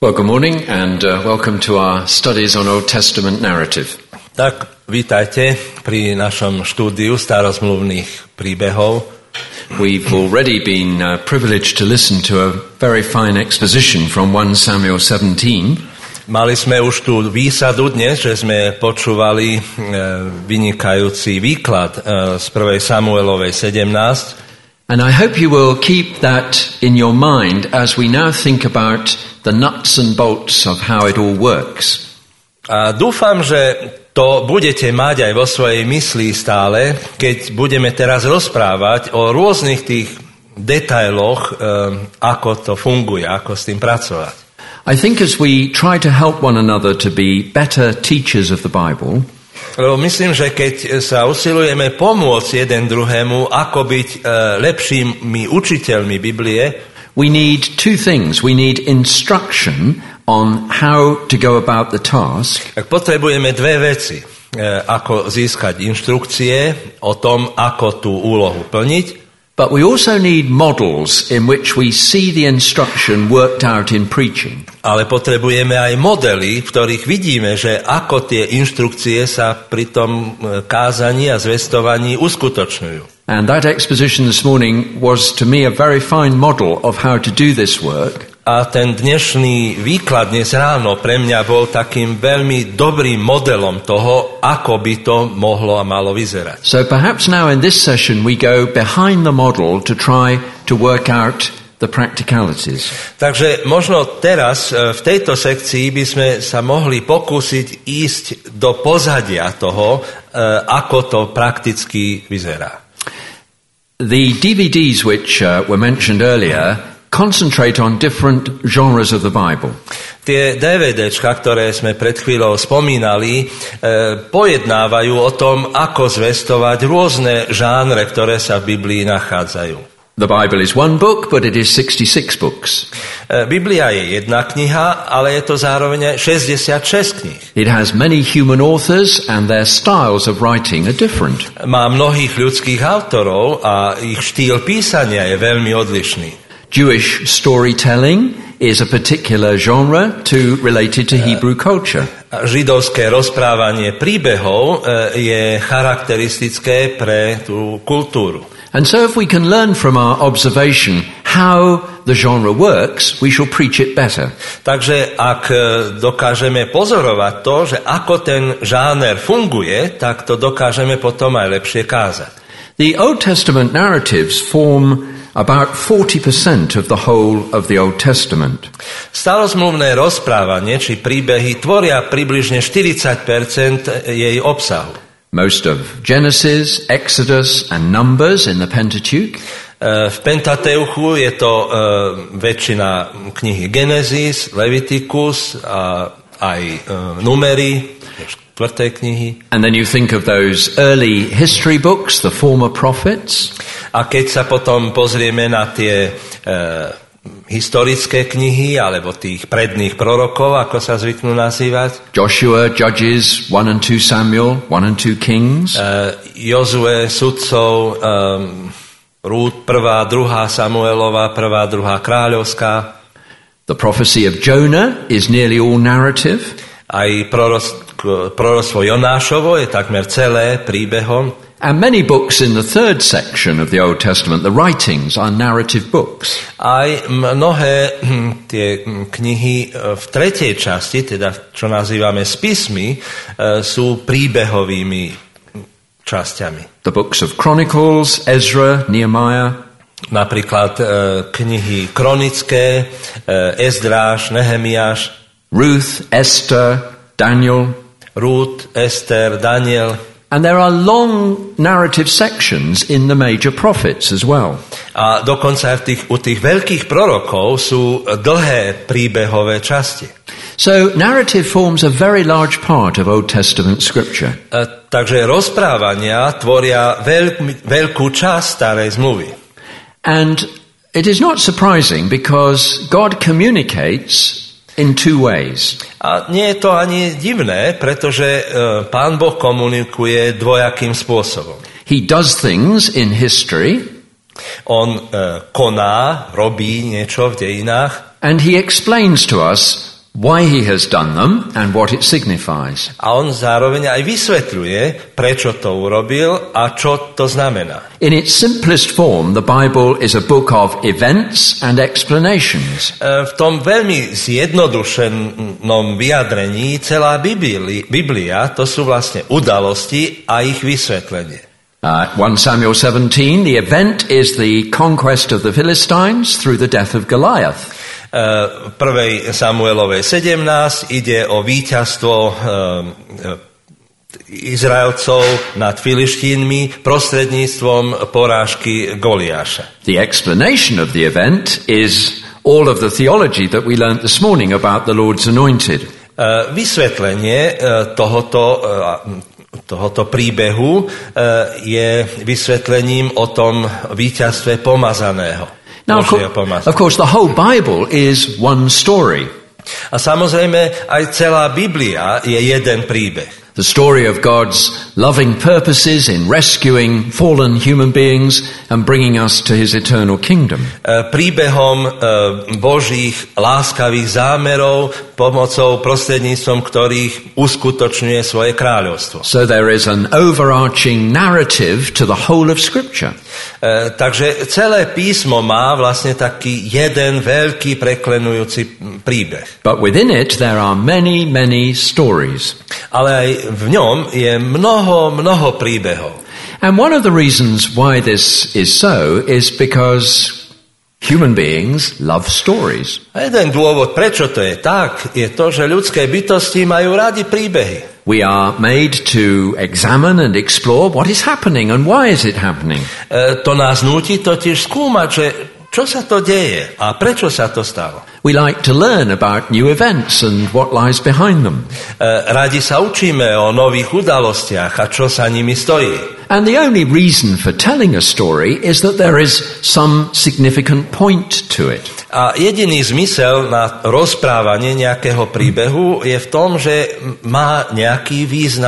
Well, good morning and welcome to our studies on Old Testament narrative. Tak, vítajte pri našom štúdiu starozmluvných príbehov. We've already been privileged to listen to a very fine exposition from 1 Samuel 17. Mali sme už tú výsadu dnes, že sme počúvali vynikajúci výklad z 1. Samuelovej 17. And I hope you will keep that in your mind as we now think about the nuts and bolts of how it all works. A dúfam, že to budete mať aj vo svojej mysli stále, keď budeme teraz rozprávať o rôznych tých detailoch, ako to funguje, ako s tým pracovať. I think as we try to help one another to be better teachers of the Bible, lebo myslím, že keď sa usilujeme pomôcť jeden druhému, ako byť lepšími učiteľmi Biblie, we need two things. We need instruction on how to go about the task. Tak potrebujeme dve veci. Ako získať inštrukcie o tom, ako tú úlohu plniť. But we also need models in which we see the instruction worked out in preaching. Ale potrebujeme aj modely, v ktorých vidíme, že ako tie inštrukcie sa pri tom kázaní a zvestovaní uskutočňujú. And that exposition this morning was to me a very fine model of how to do this work. A ten dnešný výklad dnes ráno pre mňa bol takým veľmi dobrým modelom toho, ako by to mohlo a malo vyzerať. So perhaps now in this session we go behind the model to try to work out the practicalities. Takže možno teraz v tejto sekcii by sme sa mohli pokúsiť ísť do pozadia toho, ako to prakticky vyzerá. The DVDs which were mentioned earlier concentrate on different genres of the Bible. Tie DVDčka, ktoré sme pred chvíľou spomínali, pojednávajú o tom, ako zvestovať rôzne žánre, ktoré sa v Biblii nachádzajú. The Bible is one book, but it is 66 books. Biblia je jedna kniha, ale je to zároveň 66 kníh. It has many human authors and their styles of writing are different. Má mnohých ľudských autorov a ich štýl písania je veľmi odlišný. Jewish storytelling is a particular genre related to Hebrew culture. Židovské rozprávanie príbehov je charakteristické pre tú kultúru. And so if we can learn from our observation how the genre works, we shall preach it better. Takže ak dokážeme pozorovať to, že ako ten žáner funguje, tak to dokážeme potom aj lepšie kázať. The Old Testament narratives form about 40% of the whole of the Old Testament. Starozmluvné rozprávanie či príbehy tvoria približne 40% jej obsahu. Most of Genesis, Exodus and Numbers in the Pentateuch. V Pentateuchu je to väčšina knihy Genesis, Leviticus a aj Numery, 4. knihy. And then you think of those early history books, the former prophets. A keď sa potom pozrieme na tie historické knihy, alebo tých predných prorokov, ako sa zvyknú nazývať. Joshua, Judges, 1 and 2 Samuel, 1 and 2 Kings. Jozue, sudcov, Rút, 1. 2. Samuelova, 1. 2. Kráľovská. The prophecy of Jonah is nearly all narrative. Aj proroctvo Jonášovo je takmer celé príbehom. And many books in the third section of the Old Testament, the writings, are narrative books. Aj mnohé tie knihy v tretej časti, teda čo nazývame spismy, sú príbehovými časťami. The books of Chronicles, Ezra, Nehemiah. Napríklad knihy kronické, Ezdráš, Nehemiáš, Ruth, Esther, Daniel. Ruth, Ester, Daniel. And there are long narrative sections in the major prophets as well. A dokonca aj u tých veľkých prorokov sú dlhé príbehové časti. So narrative forms a very large part of Old Testament scripture. Takže rozprávania tvoria veľkú časť starej zmluvy. And it is not surprising because God communicates in two ways. A nie je to ani divné, pretože Pán Boh komunikuje dvojakým spôsobom. He does things in history. On koná, robí niečo v dejinách. And he explains to us why he has done them and what it signifies. A on zároveň aj vysvetľuje, prečo to urobil a čo to znamená. In its simplest form, the Bible is a book of events and explanations. V tom veľmi zjednodušenom vyjadrení celá Biblia, to sú vlastne udalosti a ich vysvetlenie. 1 Samuel 17, the event is the conquest of the Philistines through the death of Goliath. V 1. Samuelovej 17 ide o víťazstvo Izraelcov nad Filištínmi prostredníctvom porážky Goliáša. The explanation of the event is all of the theology that we learnt this morning about the Lord's anointed. Vysvetlenie tohoto príbehu je vysvetlením o tom víťazstve pomazaného. Now, of course, the whole Bible is one story. A samozrejme, aj celá Biblia je jeden príbeh. The story of God's loving purposes in rescuing fallen human beings and bringing us to his eternal kingdom. Príbehom Božích láskavých zámerov, pomocou prostredníctvom ktorých uskutočňuje svoje kráľovstvo. So there is an overarching narrative to the whole of Scripture. Takže celé písmo má vlastne taký jeden veľký preklenujúci príbeh. But within it there are many, many stories. Ale aj v ňom je mnoho príbehov. And one of the reasons why this is so is because human beings love stories. A jeden dôvod, prečo to je tak, je to, že ľudské bytosti majú radi príbehy. We are made to examine and explore what is happening and why is it happening. To nás núti totiž skúmať, že čo sa to deje a prečo sa to stalo. We like to learn about new events and what lies behind them. Radi sa učíme o nových udalostiach a čo sa nimi stojí. And the only reason for telling a story is that there is some significant point to it. A jediný zmysel na rozprávanie nejakého príbehu je v tom, že má nejaký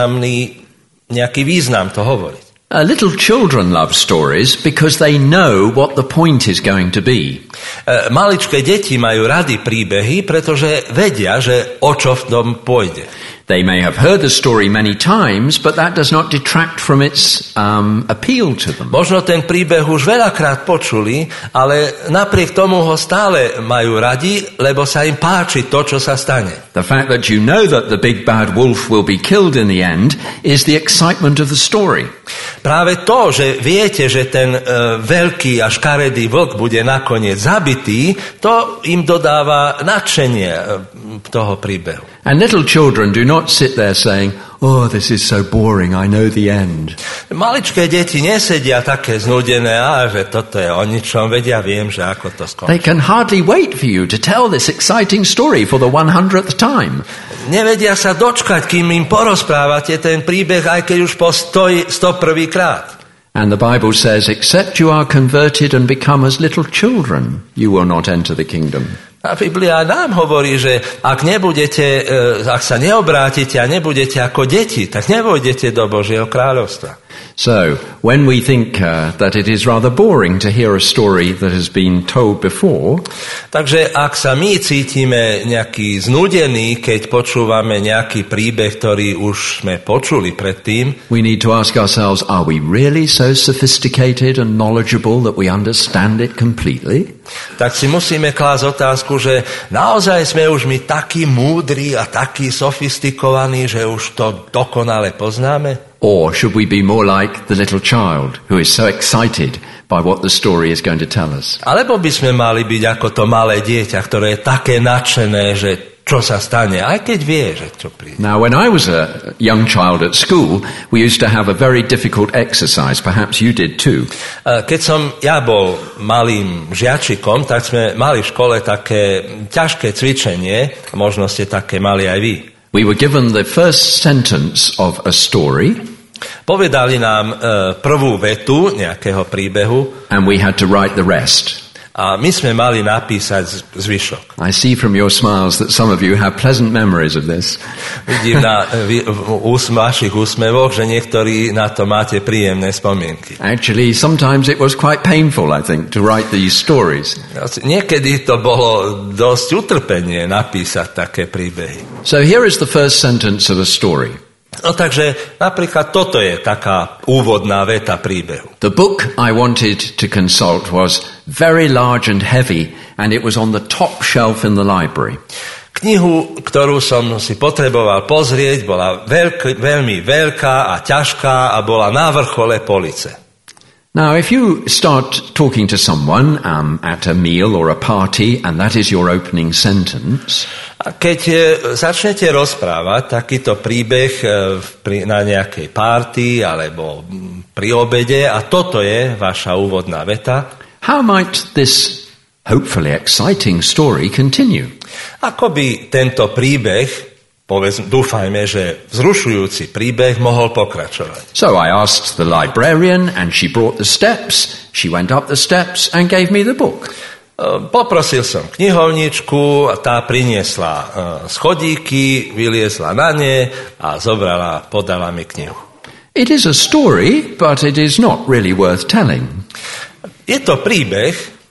význam to hovoriť. Little children love stories because they know what the point is going to be. Maličké deti majú rady príbehy, pretože vedia, že o čo v tom pôjde. They may have heard the story many times, but that does not detract from its appeal to them. Možno ten príbeh už veľakrát počuli, ale napriek tomu ho stále majú radi, lebo sa im páči to, čo sa stane. The fact that you know that the big bad wolf will be killed in the end is the excitement of the story. Práve to, že viete, že ten veľký a škaredý vlk bude nakoniec zabitý, to im dodáva nadšenie toho príbehu. And little children do not sit there saying, "Oh, this is so boring, I know the end." Maličké deti nesedia také znudené, že toto je o ničom, vedia, viem, že ako to skončí. They can hardly wait for you to tell this exciting story for the 100th time. Nevedia sa dočkať, kým im porozprávate ten príbeh, aj keď už po 101. krát. And the Bible says, except you are converted and become as little children, you will not enter the kingdom. A Biblia nám hovorí, že ak sa neobrátite a nebudete ako deti, tak nevojdete do Božieho kráľovstva. So, when we think that it is rather boring to hear a story that has been told before, takže ak sa my cítime nejaký znudený, keď počúvame nejaký príbeh, ktorý už sme počuli predtým, we need to ask ourselves, are we really so sophisticated and knowledgeable that we understand it completely? Tak si musíme klásť otázku, že naozaj sme už my takí múdri a takí sofistikovaní, že už to dokonale poznáme? Or should we be more like the little child who is so excited by what the story is going to tell us? Alebo by sme mali byť ako to malé dieťa, ktoré je také nadšené, že čo sa stane, aj keď vie, že čo príde. Now, when I was a young child at school, we used to have a very difficult exercise. Perhaps you did too. Keď som ja bol malým žiačikom, tak sme mali v škole také ťažké cvičenie, možno ste také mali aj vy. We were given the first sentence of a story. Povedali nám prvú vetu nejakého príbehu. And we had to write the rest. a my sme mali napísať zvyšok. I see from your smiles that some of you have pleasant memories of this. Vidím na vašich úsmevoch, že niektorí na to máte príjemné spomienky. Actually, sometimes it was quite painful, I think, to write these stories. Niekedy to bolo dosť utrpenie napísať také príbehy. So here is the first sentence of a story. No takže napríklad toto je taká úvodná veta príbehu. The book I wanted to consult was very large and heavy, and it was on the top shelf in the library. Knihu, ktorú som si potreboval pozrieť, bola veľmi veľká a ťažká a bola na vrchole police. Now, if you start talking to someone at a meal or a party, and that is your opening sentence, a keď začnete rozprávať takýto príbeh na nejakej party alebo pri obede a toto je vaša úvodná veta, how might this hopefully exciting story continue? Ako by tento príbeh, dúfajme, že vzrušujúci príbeh mohol pokračovať. So I asked the librarian and she brought the steps. She went up the steps and gave me the book. Poprosil som knihovničku a tá priniesla schodíky, vyliezla na ne a podala mi knihu. It is a story, but it is not really worth telling. Je to príbeh,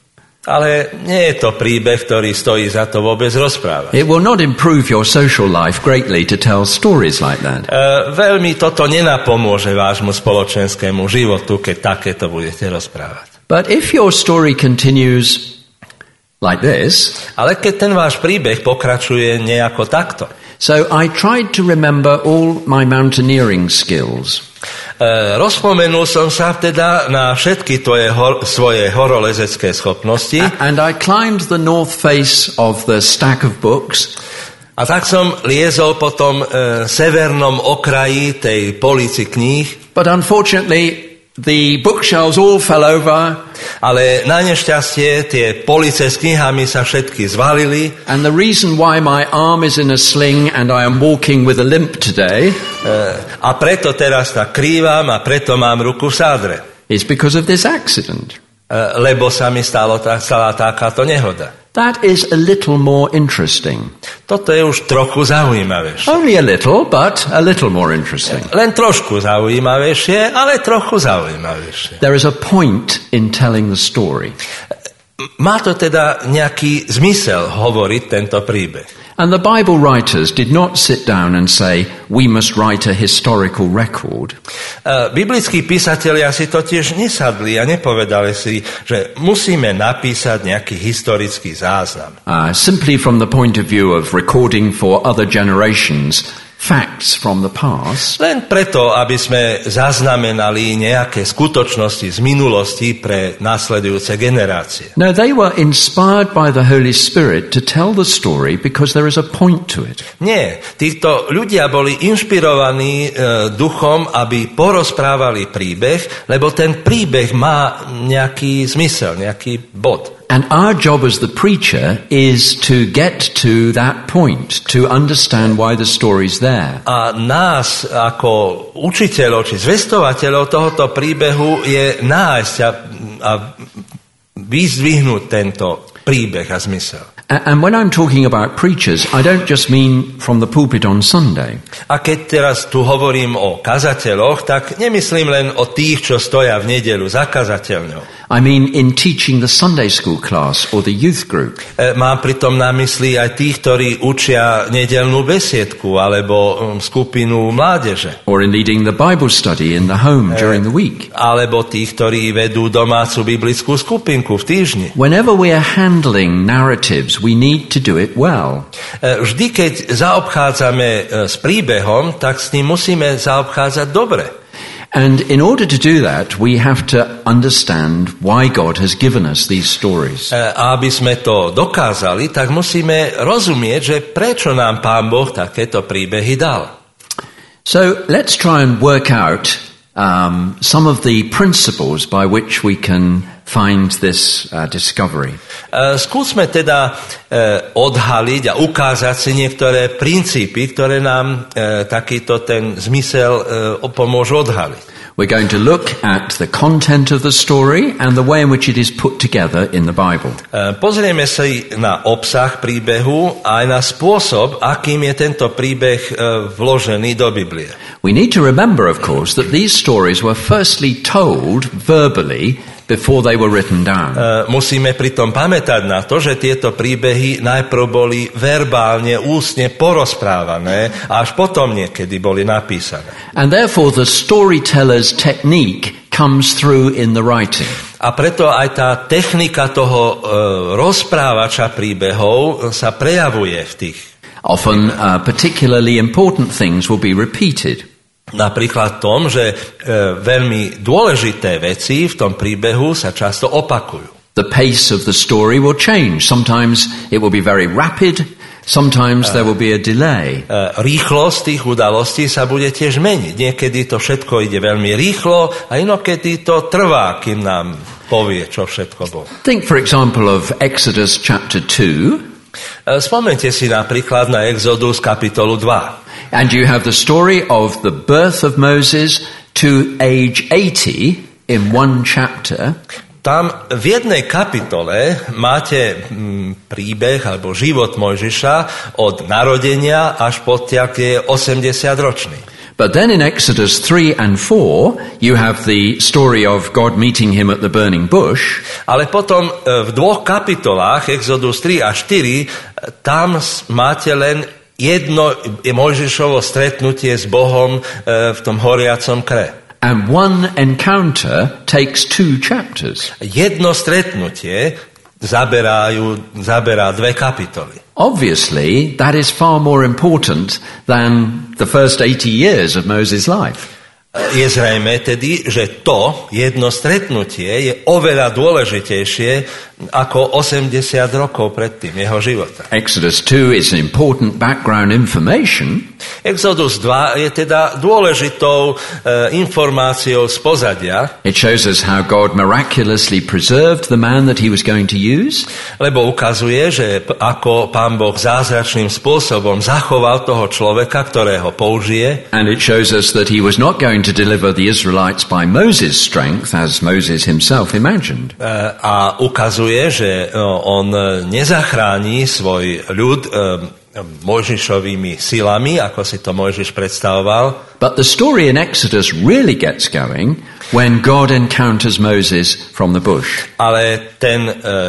ale nie je to príbeh, ktorý stojí za to vôbec rozprávať. It will not improve your social life greatly to tell stories like that. Veľmi toto nenapomôže vášmu spoločenskému životu, keď takéto budete rozprávať. But if your story continues like this, ale keď ten váš príbeh pokračuje nejako takto. So I tried to remember all my mountaineering skills. Rozpomenul som sa teda na všetky svoje horolezecké schopnosti. And I climbed the north face of the stack of books. A tak som liezol po tom severnom okraji tej polici kníh. But unfortunately the bookshelves all fell over. Ale na nešťastie tie police s knihami sa všetky zvalili. And the reason why my arm is in a sling and I am walking with a limp today, a preto teraz tak krývam a preto mám ruku v sádre. Is because of this accident. Lebo sa mi stala takáto nehoda. That is a little more interesting. Toto je už trochu zaujímavejšie. Only a little, but a little more interesting. Len trošku zaujímavejšie, ale trochu zaujímavejšie. There is a point in telling the story. Má to teda nejaký zmysel hovoriť tento príbeh. And the Bible writers did not sit down and say, we must write a historical record. Biblickí písatelia si totiž nesadli a nepovedali si, že musíme napísať nejaký historický záznam. Simply from the point of view of recording for other generations facts from the past. Len preto, aby sme zaznamenali nejaké skutočnosti z minulosti pre nasledujúce generácie. No, they were inspired by the Holy Spirit to tell the story because there is a point to it. Nie, títo ľudia boli inšpirovaní duchom, aby porozprávali príbeh, lebo ten príbeh má nejaký zmysel, nejaký bod. And our job as the preacher is to get to that point, to understand why the story's there. A nás ako učiteľov či zvestovateľov tohoto príbehu je nájsť a vyzdvihnúť tento príbeh a zmysel. And when I'm talking about preachers, I don't just mean from the pulpit on Sunday. A keď teraz tu hovorím o kazateľoch, tak nemyslím len o tých, čo stoja v nedeľu za kazateľňou. I mean in teaching the Sunday school class or the youth group. Mám pritom na mysli aj tých, ktorí učia nedeľnú besiedku alebo skupinu mládeže. Or in leading the Bible study in the home during the week. Alebo tých, ktorí vedú domácu biblickú skupinku v týždni. Whenever we are handling narratives, we need to do it well. Vždy, keď zaobchádzame s príbehom, tak s ním musíme zaobchádzať dobre. And in order to do that, we have to understand why God has given us these stories. A aby sme to dokázali, tak musíme rozumieť, že prečo nám Pán Boh takéto príbehy dal. So let's try and work out some of the principles by which we can find this discovery. Skúsme teda odhaliť a ukázať si niektoré princípy, ktoré nám takýto ten zmysel pomôžu odhaliť. We're going to look at the content of the story and the way in which it is put together in the Bible. Pozrieme sa na obsah príbehu a aj na spôsob, akým je tento príbeh vložený do Biblie. We need to remember, of course, that these stories were firstly told verbally before they were written down. Musíme pritom pamätať na to, že tieto príbehy najprv boli verbálne, ústne porozprávané a až potom niekedy boli napísané. And therefore the storyteller's technique comes through in the writing. A preto aj tá technika toho rozprávača príbehov sa prejavuje v tých. Often particularly important things will be repeated. Napríklad tom, že veľmi dôležité veci v tom príbehu sa často opakujú. The pace of the story will change. Sometimes it will be very rapid, sometimes there will be a delay. Rýchlosť tých udalostí sa bude tiež meniť. Niekedy to všetko ide veľmi rýchlo a inokedy to trvá, kým nám povie, čo všetko bolo. Think for example of Exodus chapter 2. Spomeňte si napríklad na Exodus kapitolu 2. And you have the story of the birth of Moses to age 80 in one chapter. Tam v jednej kapitole máte príbeh alebo život Mojžiša od narodenia až po tie 80-ročný. But then in Exodus 3 and 4 you have the story of God meeting him at the burning bush. Ale potom v dvoch kapitolách Exodus 3 a 4 tam máte len jedno Mojžišovo stretnutie s Bohom v tom horiacom kre. And one encounter takes 2 chapters. Jedno stretnutie zaberá 2 kapitoly. Obviously, that is far more important than the first 80 years of Moses' life. Je zrejme tedy, že to jedno stretnutie je oveľa dôležitejšie ako 80 rokov predtým jeho života. Exodus 2 is an important background information. Exodus 2 je teda dôležitou informáciou z pozadia. It shows us how God miraculously preserved the man that he was going to use. Lebo ukazuje, že ako Pán Boh zázračným spôsobom zachoval toho človeka, ktorého použije. And it shows us that he was not going to deliver the Israelites by Moses' strength, as Moses himself imagined. A ukazuje, že on nezachráni svoj ľud Mojžišovými silami, ako si to Mojžiš predstavoval. But the story in Exodus really gets going when God encounters Moses from the bush. Ale ten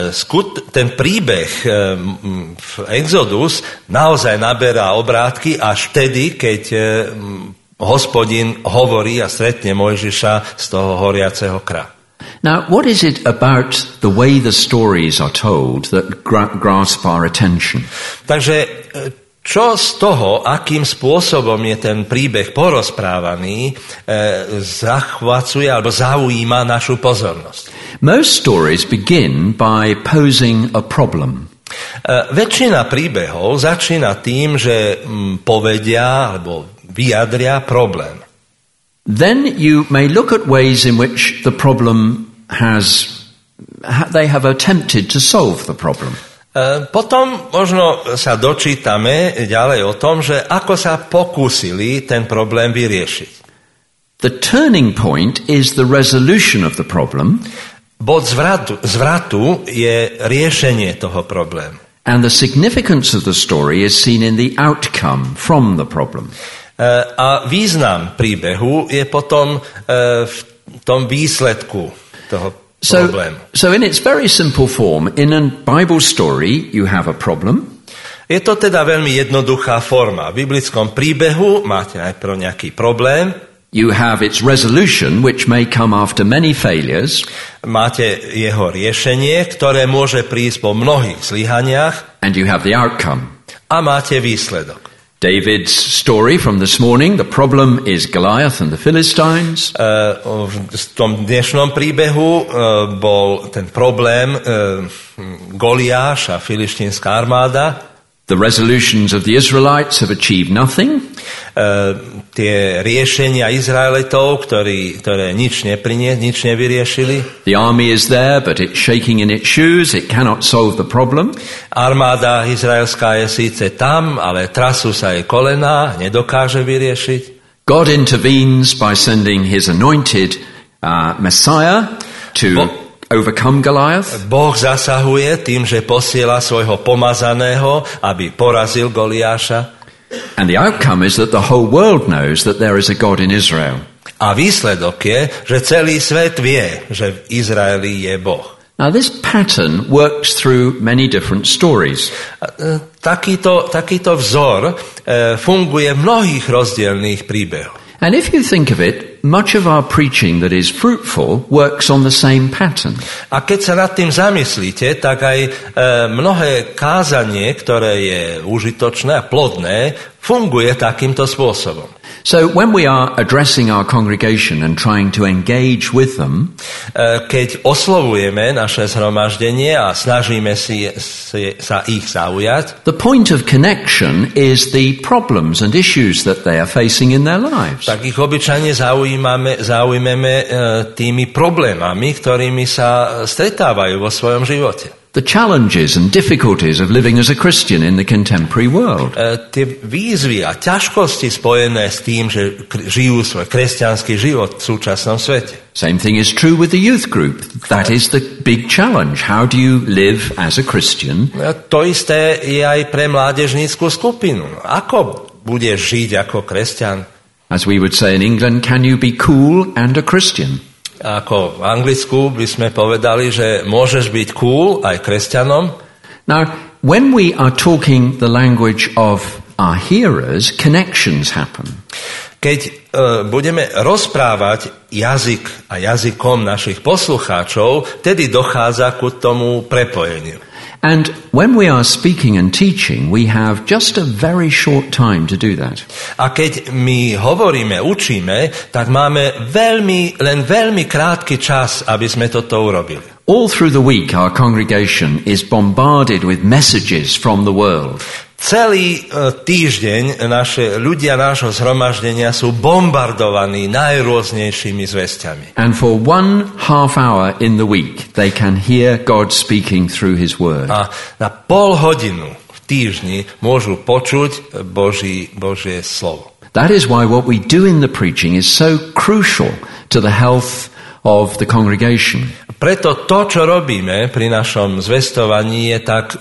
príbeh v Exodus naozaj naberá obrátky až vtedy, keď Hospodin hovorí a stretne Mojžiša z toho horiaceho kra. Now, what is it about the way the stories are told that grasp our attention? Takže čo z toho, akým spôsobom je ten príbeh porozprávaný, zachvacuje alebo zaujíma našu pozornosť? Most stories begin by posing a problem. Väčšina príbehov začína tým, že povedia alebo vyjadria problém. Then you may look at ways in which the problem they have attempted to solve the problem. Potom možno sa dočítame ďalej o tom, že ako sa pokúsili ten problém vyriešiť. The turning point is the resolution of the problem. Bod zvratu je riešenie toho problému. And the significance of the story is seen in the outcome from the problem. A význam príbehu je potom v tom výsledku toho problému. So in its very simple form, in a Bible story you have a problem. Je to teda veľmi jednoduchá forma. V biblickom príbehu máte najprv nejaký problém. You have its resolution, which may come after many failures. Máte jeho riešenie, ktoré môže prísť po mnohých zlyhaniach. And you have the outcome. A máte výsledok. David's story from this morning, the problem is Goliath and the Philistines. V tom dnešnom príbehu bol ten problém Goliáš a filištínska armáda. The resolutions of the Israelites have achieved nothing. Tie riešenia Izraelitov, ktoré nič nevyriešili. The army is there, but it's shaking in its shoes. It cannot solve the problem. Armáda izraelská je síce tam, ale trasú sa jej kolená, nedokáže vyriešiť. God intervenes by sending his anointed Messiah to overcome Goliath. Boh zasahuje tým, že posiela svojho pomazaného, aby porazil Goliáša. And the outcome is that the whole world knows that there is a God in Israel. A výsledok je, že celý svet vie, že v Izraeli je Boh. Now this pattern works through many different stories. Takýto vzor funguje v mnohých rozdielných príbehoch. And if you think of it, much of our preaching that is fruitful works on the same pattern. A keď sa nad tým zamyslíte, tak aj mnohé kázanie, ktoré je užitočné a plodné, funguje takýmto spôsobom. So when we are addressing our congregation and trying to engage with them, keď oslovujeme naše zhromaždenie a snažíme sa ich zaujať, the point of connection is the problems and issues that they are facing in their lives. tak ich obyčajne zaujmeme tými problémami, ktorými sa stretávajú vo svojom živote. The challenges and difficulties of living as a Christian in the contemporary world. Tie výzvy a ťažkosti spojené s tým, že žijú svoj kresťanský život v súčasnom svete. Same thing is true with the youth group. That is the big challenge. How do you live as a Christian? To isté je aj pre mládežnícku skupinu. Ako budeš žiť ako kresťan? As we would say in England, can you be cool and a Christian? Ako v Anglicku by sme povedali, že môžeš byť cool aj kresťanom. Now, when we are talking the language of our hearers, connections happen. Keď budeme rozprávať jazyk a jazykom našich poslucháčov, tedy dochádza ku tomu prepojeniu. And when we are speaking and teaching, we have just a very short time to do that. A keď my hovoríme, učíme, tak máme len veľmi krátky čas, aby sme toto urobili. All through the week, our congregation is bombarded with messages from the world. Celý týždeň ľudia nášho zhromaždenia sú bombardovaní najrôznejšími zvesťami. And for 1/2 hour in the week, they can hear God speaking through his word. A na pol hodinu v týždni môžu počuť Božie slovo. That is why what we do in the preaching is so crucial to the health of the congregation. Preto to, čo robíme pri našom zvestovaní, je tak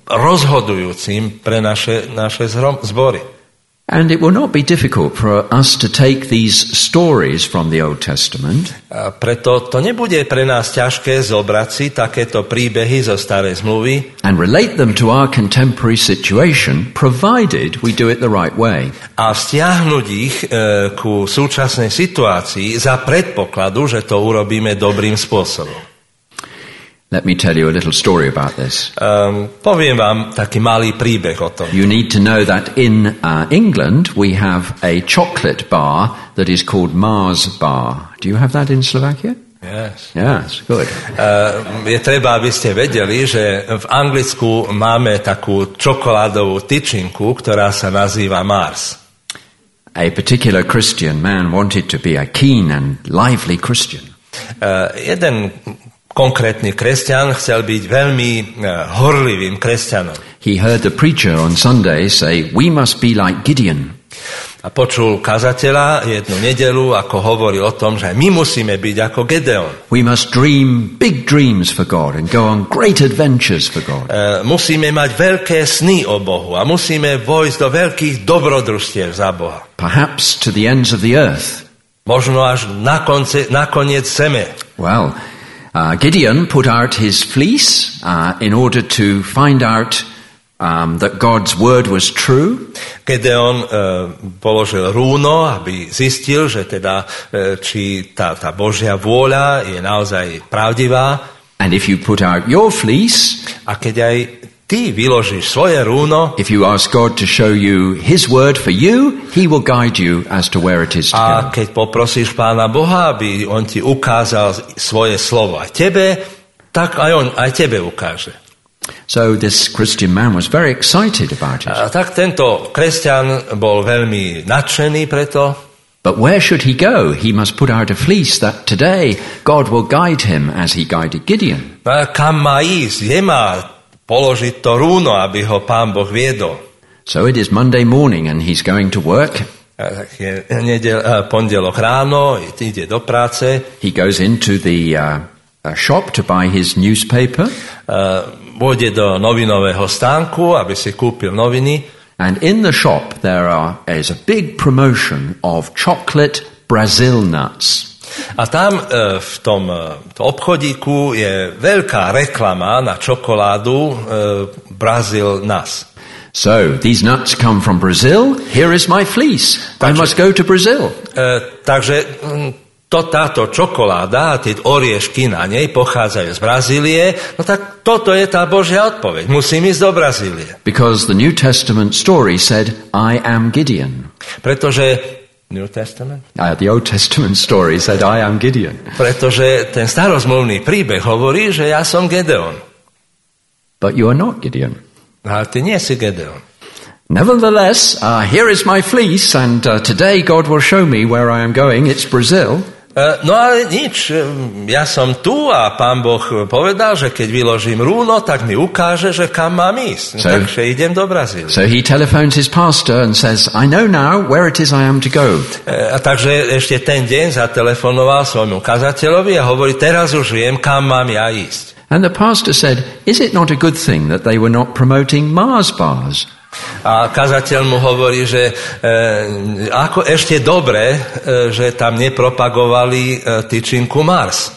rozhodujúcim pre naše zbory. And it will not be difficult for us to take these stories from the Old Testament. A preto to nebude pre nás ťažké zobrať si takéto príbehy zo Starej zmluvy And relate them to our contemporary situation, provided we do it the right way. a vzťahnuť ich ku súčasnej situácii za predpokladu, že to urobíme dobrým spôsobom. Let me tell you a little story about this. Poviem vám taký malý príbeh o tom. You need to know that in England we have a chocolate bar that is called Mars bar. Do you have that in Slovakia? Yes. Yes, good. Je treba, aby ste vedeli, že v Anglicku máme takú čokoládovú tyčinku, ktorá sa nazýva Mars. A particular Christian man wanted to be a keen and lively Christian. Jeden konkrétny kresťan chcel byť veľmi horlivým kresťanom. He heard the preacher on Sunday say, "We must be like Gideon." A počul kazateľa jednu nedeľu, ako hovoril o tom, že my musíme byť ako Gedeon. We must dream big dreams for God and go on great adventures for God. Musíme mať veľké sny o Bohu a musíme vojsť do veľkých dobrodružstiev za Boha. Perhaps to the ends of the earth. Možno až na koniec zeme. Well, Gideon put out his fleece in order to find out that God's word was true. Gedeon položil rúno, aby zistil, že teda či tá Božia vôľa je naozaj pravdivá. And if you put out your fleece, a keď aj ty vyložíš svoje rúno, if you ask God to show you his word for you, he will guide you as to where it is to go. A keď poprosíš Pána Boha, aby on ti ukázal svoje slovo aj tebe, tak aj on aj tebe ukáže. So this Christian man was very excited about it. A tak tento kresťan bol veľmi nadšený preto. But where should he go? He must put out a fleece that today God will guide him as he guided Gideon. A kam má ísť? Kde má položiť to rúno, aby ho Pán Boh viedol? So it is Monday morning and he's going to work. pondelok ráno, ide do práce. He goes into the shop to buy his newspaper. Pôjde do novinového stánku, aby si kúpil noviny. And in the shop there is a big promotion of chocolate Brazil nuts. A tam v tom obchodíku je veľká reklama na čokoládu Brazil Nuts. So, these nuts come from Brazil. Here is my fleece. I must go to Brazil. Takže táto čokoláda a tie oriešky na nej pochádzajú z Brazílie. No tak toto je tá Božia odpoveď. Musím ísť do Brazílie. Because the New Testament story said, I am Gideon. Pretože New Testament? The Old Testament story said, I am Gideon. Pretože ten starozmluvný príbeh hovorí, že ja som Gedeon. But you are not Gideon. Ale ty nie si Gedeon. Nevertheless, here is my fleece, and today God will show me where I am going. It's Brazil. No ale nič, ja som tu a Pán Boh povedal, že keď vyložím rúno, tak mi ukáže, že kam mám ísť. Takže idem do Brazílie. So he telephones his pastor and says, I know now where it is I am to go. Takže ešte ten deň zatelefonoval svojmu kazateľovi a hovorí, teraz už viem, kam mám ja ísť. And the pastor said, is it not a good thing that they were not promoting Mars bars? A kazateľ mu hovorí, že ako ešte dobre, že tam nepropagovali tyčinku Mars.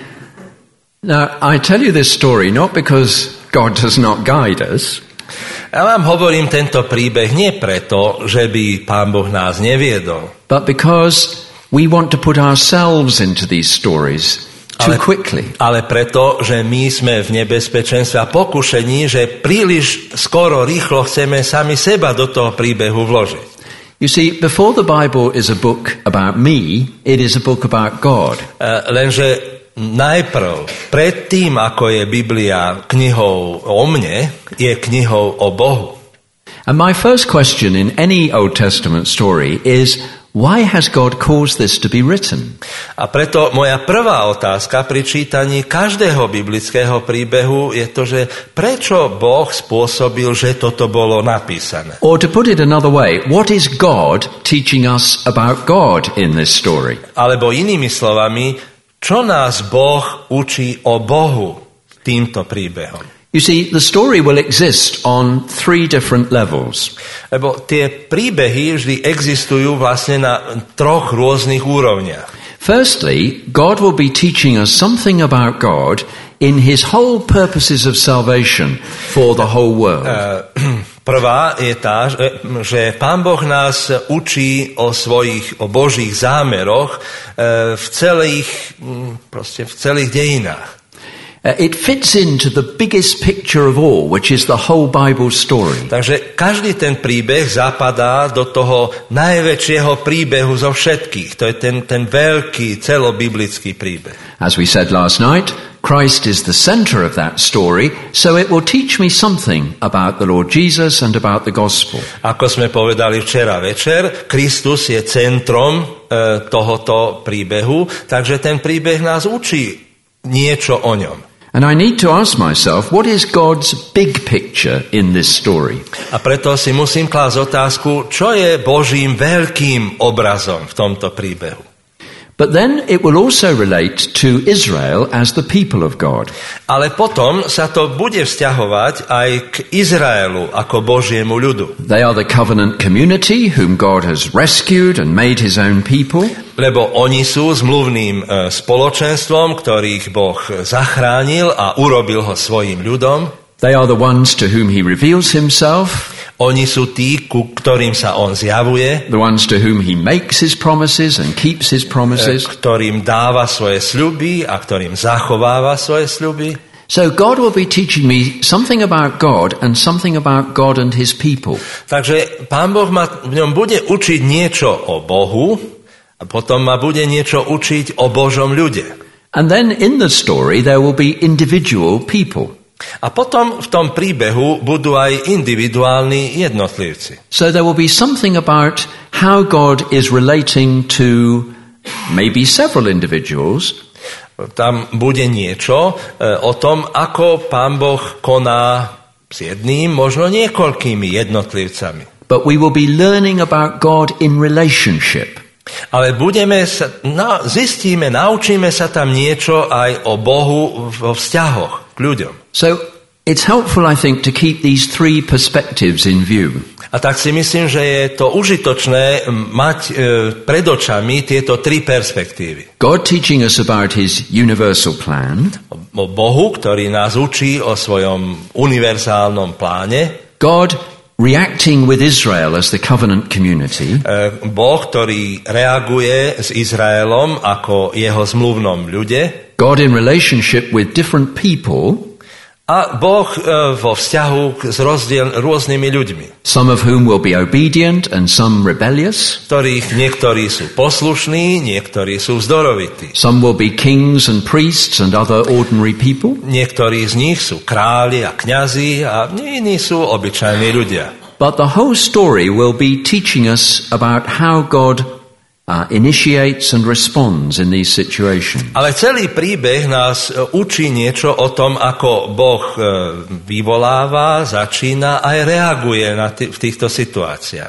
Now, I tell you this story not because God does not guide us. Ja vám hovorím tento príbeh nie preto, že by Pán Boh nás neviedol. But because we want to put ourselves into these stories too quickly. Ale preto, že my sme v nebezpečenstve a pokušení, že príliš skoro, rýchlo chceme sami seba do toho príbehu vložiť. You see, before the Bible is a book about me, it is a book about God. Lenže najprv, pred tým, ako je Biblia knihou o mne, je knihou o Bohu. And my first question in any Old Testament story is, why has God caused this to be written? A preto moja prvá otázka pri čítaní každého biblického príbehu je to, že prečo Boh spôsobil, že toto bolo napísané? Or to put it another way, what is God teaching us about God in this story? Alebo inými slovami, čo nás Boh učí o Bohu týmto príbehom? You see, the story will exist on 3 different levels. Lebo tie príbehy vždy existujú vlastne na 3 rôznych úrovniach. Firstly, God will be teaching us something about God in his whole purposes of salvation for the whole world. Prvá je tá, že Pán Boh nás učí o Božích zámeroch v celých dejinách. It fits into the biggest picture of all, which is the whole Bible story. Takže každý ten príbeh zapadá do toho najväčšieho príbehu zo všetkých. To je ten veľký celobiblický príbeh. As we said last night, Christ is the center of that story, so it will teach me something about the Lord Jesus and about the gospel. Ako sme povedali včera večer, Kristus je centrom tohoto príbehu, takže ten príbeh nás učí niečo o ňom. And I need to ask myself, what is God's big picture in this story? A preto si musím klásť otázku, čo je Božím veľkým obrazom v tomto príbehu. But then it will also relate to Israel as the people of God. Ale potom sa to bude vzťahovať aj k Izraelu ako Božiemu ľudu. They are the covenant community whom God has rescued and made his own people. Lebo oni sú zmluvným spoločenstvom, ktorých Boh zachránil a urobil ho svojim ľudom. They are the ones to whom he reveals himself. Oni sú tí, ku ktorým sa on zjavuje. The ones to whom he makes his promises and keeps his promises. Ktorým dáva svoje sľuby a ktorým zachováva svoje sľuby. So God will be teaching me something about God and something about God and his people. Takže Pán Boh ma v ňom bude učiť niečo o Bohu a potom ma bude niečo učiť o Božom ľude. And then in the story there will be individual people. A potom v tom príbehu budú aj individuálni jednotlivci. So there will be something about how God is relating to maybe several individuals. Tam bude niečo o tom, ako Pán Boh koná s jedným, možno niekoľkými jednotlivcami. but we will be learning about God in relationship. Ale naučíme sa tam niečo aj o Bohu vo vzťahoch k ľuďom. So it's helpful, I think, to keep these three perspectives in view. A tak si myslím, že je to užitočné mať pred očami tieto tri perspektívy. God teaching us about his universal plan. O Bohu, ktorý nás učí o svojom univerzálnom pláne. God reacting with Israel as the covenant community. Boh, ktorý reaguje s Izraelom ako jeho zmluvnom ľude. God in relationship with different people. A Boh vo vzťahu s rôznymi ľuďmi. Some of whom will be obedient and some rebellious. Ktorých niektorí sú poslušní, niektorí sú vzdorovití. Some will be kings and priests and other ordinary people. Niektorí z nich sú králi a kňazi a iní sú obyčajní ľudia. But the whole story will be teaching us about how God initiates and responds in these situations. Ale celý príbeh nás učí niečo o tom, ako Boh vyvoláva, začína aj reaguje v týchto situáciách.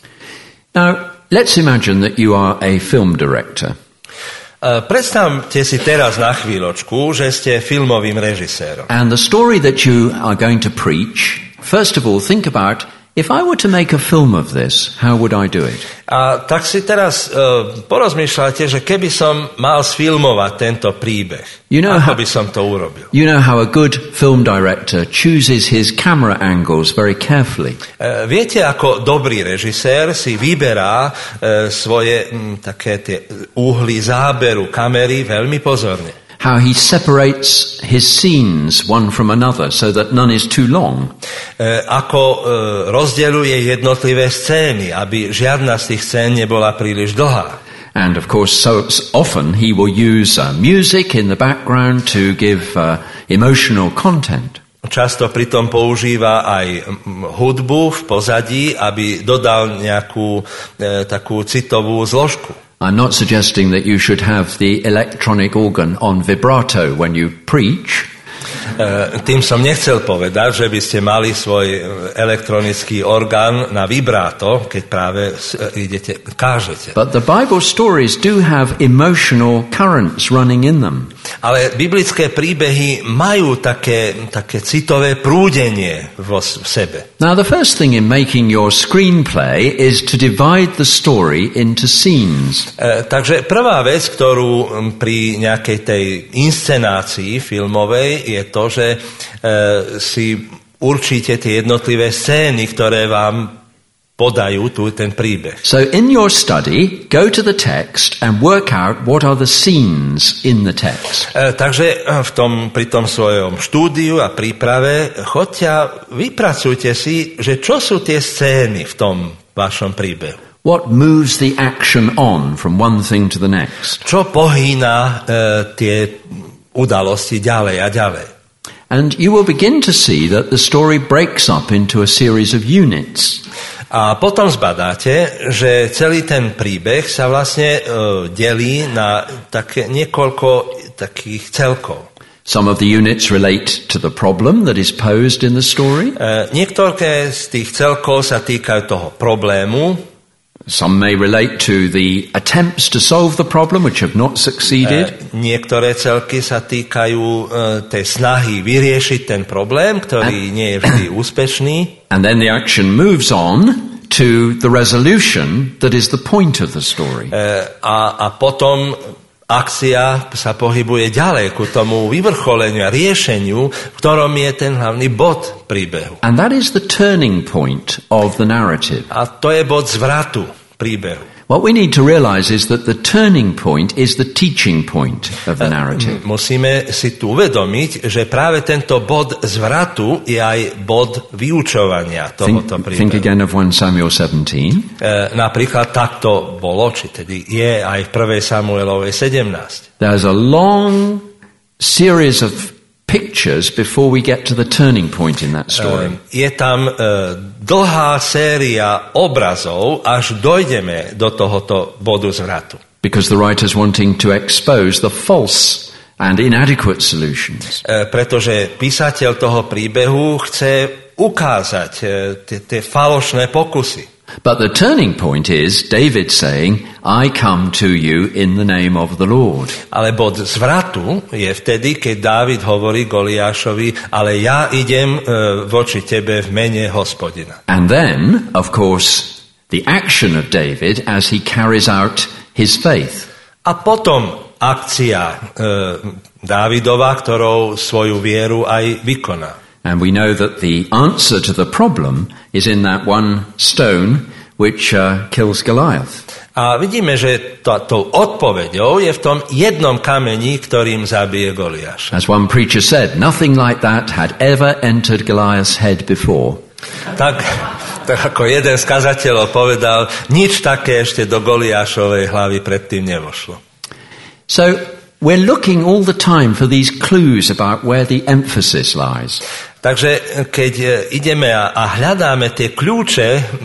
Now, let's imagine that you are a film director. Predstavte si teraz na chvíľočku, že ste filmovým režisérom. And the story that you are going to preach, first of all, think about, if I were to make a film of this, how would I do it? A tak si teraz porozmýšľajte, že keby som mal sfilmovať tento príbeh, ako by som to urobil? You know how a good film director chooses his camera angles very carefully. Viete, ako dobrý režisér si vyberá svoje také tie úhly záberu kamery veľmi pozorne. How he separates his scenes one from another so that none is too long. Ako rozdeľuje jednotlivé scény, aby žiadna z tých scén nebola príliš dlhá. And of course, so often he will use music in the background to give emotional content. Často pritom používa aj hudbu v pozadí, aby dodal nejakú takú citovú zložku. I'm not suggesting that you should have the electronic organ on vibrato when you preach. Tým som nechcel povedať, že by ste mali svoj elektronický orgán na vibráto, keď práve kážete. But the Bible stories do have emotional currents running in them. Ale biblické príbehy majú také citové prúdenie v sebe. Now the first thing in making your screenplay is to divide the story into scenes. Takže prvá vec, ktorú pri nejakej tej inscenácii filmovej je to, že si určíte tie jednotlivé scény, ktoré vám podajú ten príbeh. So in your study, go to the text and work out what are the scenes in the text. Takže pri tom svojom štúdiu a príprave choďte a vypracujte si, že čo sú tie scény v tom vašom príbehu. What moves the action on from one thing to the next? Čo pohýna tie udalosti ďalej a ďalej. And you will begin to see that the story breaks up into a series of units. A potom zbadáte, že celý ten príbeh sa vlastne delí na také niekoľko takých celkov. Some of the units relate to the problem that is posed in the story. Niektoré z tých celkov sa týkajú toho problému. Some may relate to the attempts to solve the problem which have not succeeded. Niektoré celky sa týkajú tej snahy vyriešiť ten problém, ktorý nie je vždy úspešný. And then the action moves on to the resolution that is the point of the story. A potom akcia sa pohybuje ďalej ku tomu vyvrcholeniu a riešeniu, v ktorom je ten hlavný bod príbehu. And that is the turning point of the narrative. A to je bod zvratu príbehu. What we need to realize is that the turning point is the teaching point of the narrative. Musíme si tu uvedomiť, že práve tento bod zvratu je aj bod vyučovania tohoto príbehu. Think again of 1 Samuel 17. Napríklad takto bolo, či tedy je aj v 1. Samuelovej 17. There's a long series of pictures before we get to the turning point in that story. Je tam dlhá séria obrazov, až dojdeme do tohoto bodu zvratu. Because the writer's wanting to expose the false and inadequate solutions. Pretože písateľ toho príbehu chce ukázať tie falošné pokusy. But the turning point is David saying, I come to you in the name of the Lord. Ale bod zvratu je vtedy, keď Dávid hovorí Goliášovi, ale ja idem voči tebe v mene Hospodina. And then, of course, the action of David as he carries out his faith. A potom akcia Dávidova, ktorou svoju vieru aj vykoná. And we know that the answer to the problem is in that one stone which kills Goliath. A vidíme, že tou odpoveďou je v tom jednom kameni, ktorým zabije Goliáša. As one preacher said, nothing like that had ever entered Goliath's head before. Tak ako jeden z kazateľov povedal, nič také ešte do Goliášovej hlavy predtým nevošlo. So we're looking all the time for these clues about where the emphasis lies. Takže keď ideme a hľadáme tie kľúče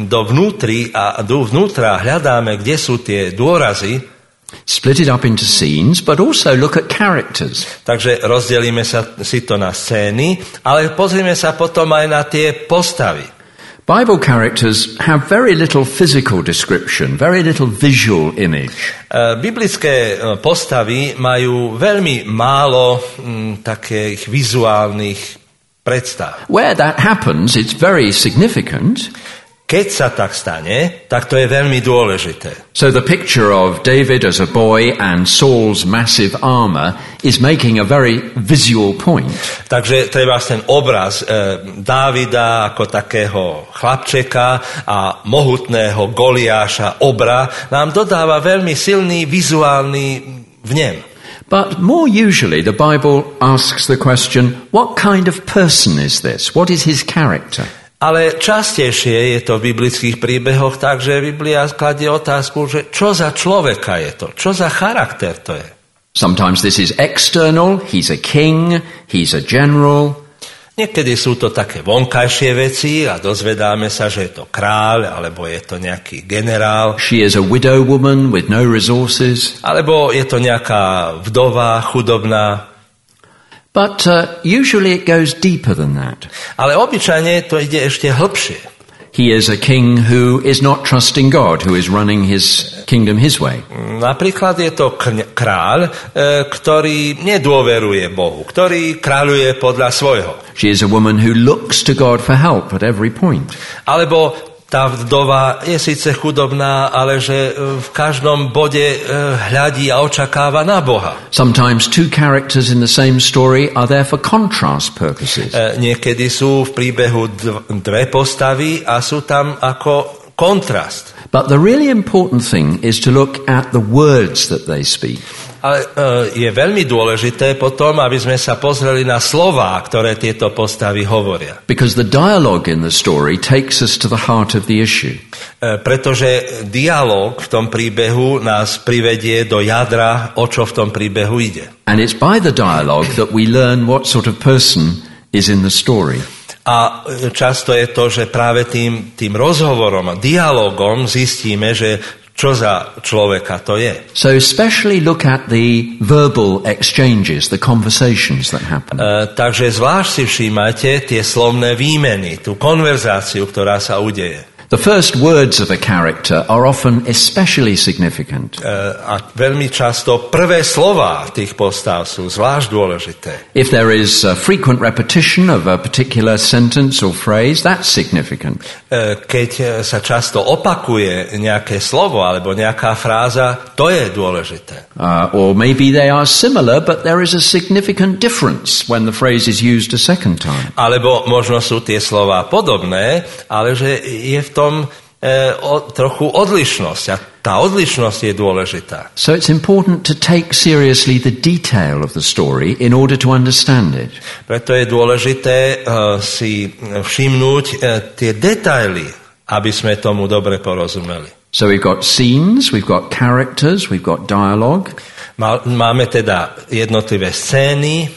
dovnútra hľadáme, kde sú tie dôrazy, split it up into scenes, but also look at characters. Takže rozdelíme si to na scény, ale pozrieme sa potom aj na tie postavy. Bible characters have very little physical description, very little visual image. Biblické postavy majú veľmi málo takých vizuálnych predstav. Where that happens, it's very significant. Keď sa tak stane, tak to je veľmi dôležité. So the picture of David as a boy and Saul's massive armor is making a very visual point. Takže treba ten obraz Dávida ako takého chlapčeka a mohutného Goliáša obra nám dodáva veľmi silný vizuálny vnem. But more usually the Bible asks the question, what kind of person is this? What is his character? Ale častejšie je to v biblických príbehoch tak, že Biblia kladie otázku, že čo za človeka je to? Čo za charakter to je? Sometimes this is external, he's a king, he's a general. Niekedy sú to také vonkajšie veci a dozvedáme sa, že je to kráľ, alebo je to nejaký generál. She is a widow woman with no resources. Alebo je to nejaká vdova, chudobná. But usually it goes deeper than that. Ale obyčajne to ide ešte hlbšie. He is a king who is not trusting God, who is running his kingdom his way. Napríklad je to kráľ, ktorý nedôveruje Bohu, ktorý kráľuje podľa svojho. She is a woman who looks to God for help at every point. Alebo tá vdova je síce chudobná, ale že v každom bode hľadí a očakáva na Boha. Sometimes two characters in the same story are there for contrast purposes. Niekedy sú v príbehu dve postavy a sú tam ako kontrast. But the really important thing is to look at the words that they speak. Ale je veľmi dôležité potom, aby sme sa pozreli na slová, ktoré tieto postavy hovoria. Because the dialogue in the story takes us to the heart of the issue. Pretože dialog v tom príbehu nás privedie do jadra, o čo v tom príbehu ide. And it's by the dialogue that we learn what sort of person is in the story. A často je to, že práve tým rozhovorom a dialogom zistíme, že čo za človeka to je. So especially look at the verbal exchanges, the conversations that happen. Takže zvlášť si všímajte tie slovné výmeny, tú konverzáciu, ktorá sa udeje. The first words of a character are often especially significant. A veľmi často prvé slová tých postav sú zvlášť dôležité. If there is a frequent repetition of a particular sentence or phrase, that's significant. Keď sa často opakuje nejaké slovo alebo nejaká fráza, to je dôležité. Or maybe they are similar, but there is a significant difference when the phrase is used a second time. Alebo možno sú tie slová podobné, ale že je v tom trochu odlišnosť a tá odlišnosť je dôležitá. So it's important to take seriously the detail of the story in order to understand it. Preto je dôležité si všimnúť tie detaily, aby sme tomu dobre porozumeli. So we've got scenes, we've got characters, we've got dialogue. Máme teda jednotlivé scény,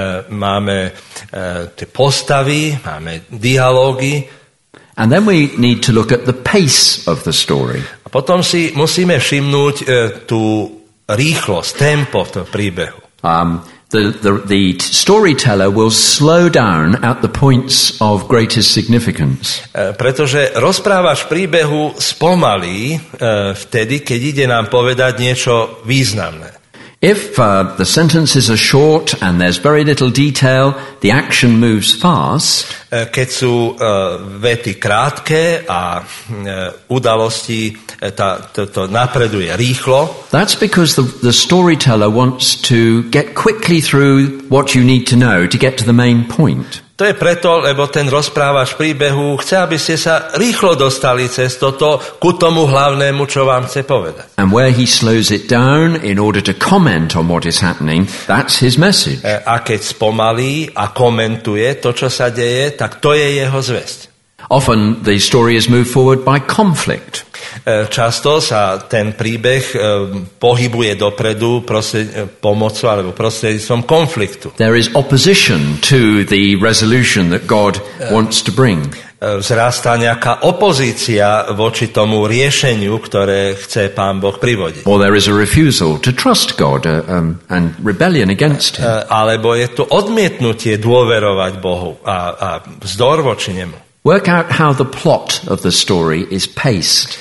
máme tie postavy, máme dialógy. And then we need to look at the pace of the story. A potom si musíme všimnúť tú rýchlosť, tempo v tom príbehu. the storyteller will slow down at the points of greatest significance. Pretože rozprávač príbehu spomalí vtedy, keď ide nám povedať niečo významné. If the sentences are short and there's very little detail, the action moves fast. Keď sú vety krátke a udalosti to napreduje rýchlo. That's because the storyteller wants to get quickly through what you need to know to get to the main point. To je preto, lebo ten rozprávač príbehu chce, aby ste sa rýchlo dostali cez toto ku tomu hlavnému, čo vám chce povedať. And where he slows it down in order to comment on what is happening, that's his message. A keď spomalí a komentuje to, čo sa deje, tak to je jeho zvesť. Often the story is moved forward by conflict. Často sa ten príbeh pohybuje dopredu pomocou alebo prostredníctvom konfliktu. There is opposition to the resolution that God wants to bring. Vzrastá nejaká opozícia voči tomu riešeniu, ktoré chce Pán Boh privodiť. Or there is a refusal to trust God and rebellion against him. Alebo je tu odmietnutie dôverovať Bohu a vzdor voči nemu. Work out how the plot of the story is paced.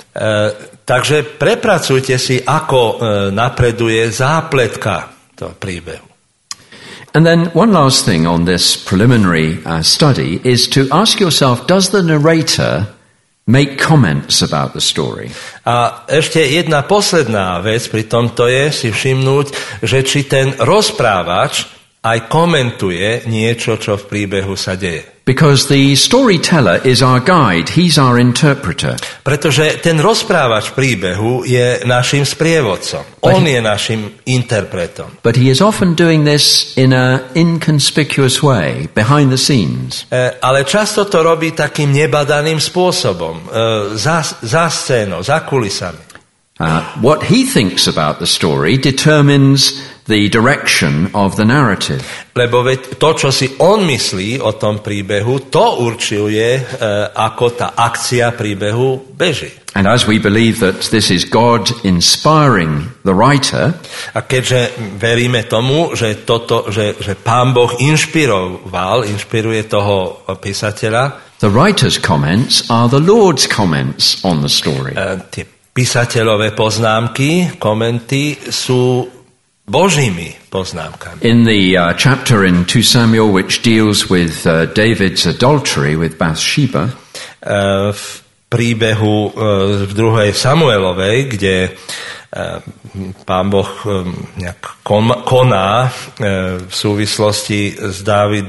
Takže prepracujte si, ako napreduje zápletka toho príbehu. And then one last thing on this preliminary study is to ask yourself, does the narrator make comments about the story? A ešte jedna posledná vec pri tomto je si všimnúť, že či ten rozprávač aj komentuje niečo, čo v príbehu sa deje. Because the storyteller is our guide, he's our interpreter. Pretože ten rozprávač príbehu je našim sprievodcom. On je našim interpretom. But he is often doing this in an inconspicuous way, behind the scenes. Ale často to robí takým nebadaným spôsobom, za scénou, za kulisami. What he thinks about the story determines the direction of the narrative. Lebo to, čo si on myslí o tom príbehu, to určuje, ako tá akcia príbehu beží. And as we believe that this is God inspiring the writer, a keďže veríme tomu, že Pán Boh inšpiruje toho písateľa, the writer's comments are the Lord's comments on the story. Tie písateľové poznámky, komenty sú Božími poznámkami. In the chapter in 2 Samuel which deals with David's adultery with Bathsheba, v príbehu v 2. Samuelovej, kde Pán Boh nejak koná v súvislosti s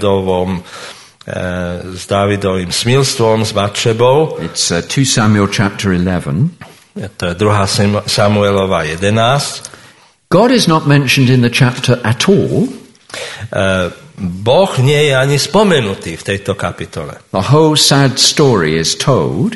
Dávidovým smilstvom, s Batšebou. It's 2 Samuel chapter 11. To je 2. Samuelova 11. God is not mentioned in the chapter at all. Boh nie je ani spomenutý v tejto kapitole. The whole sad story is told.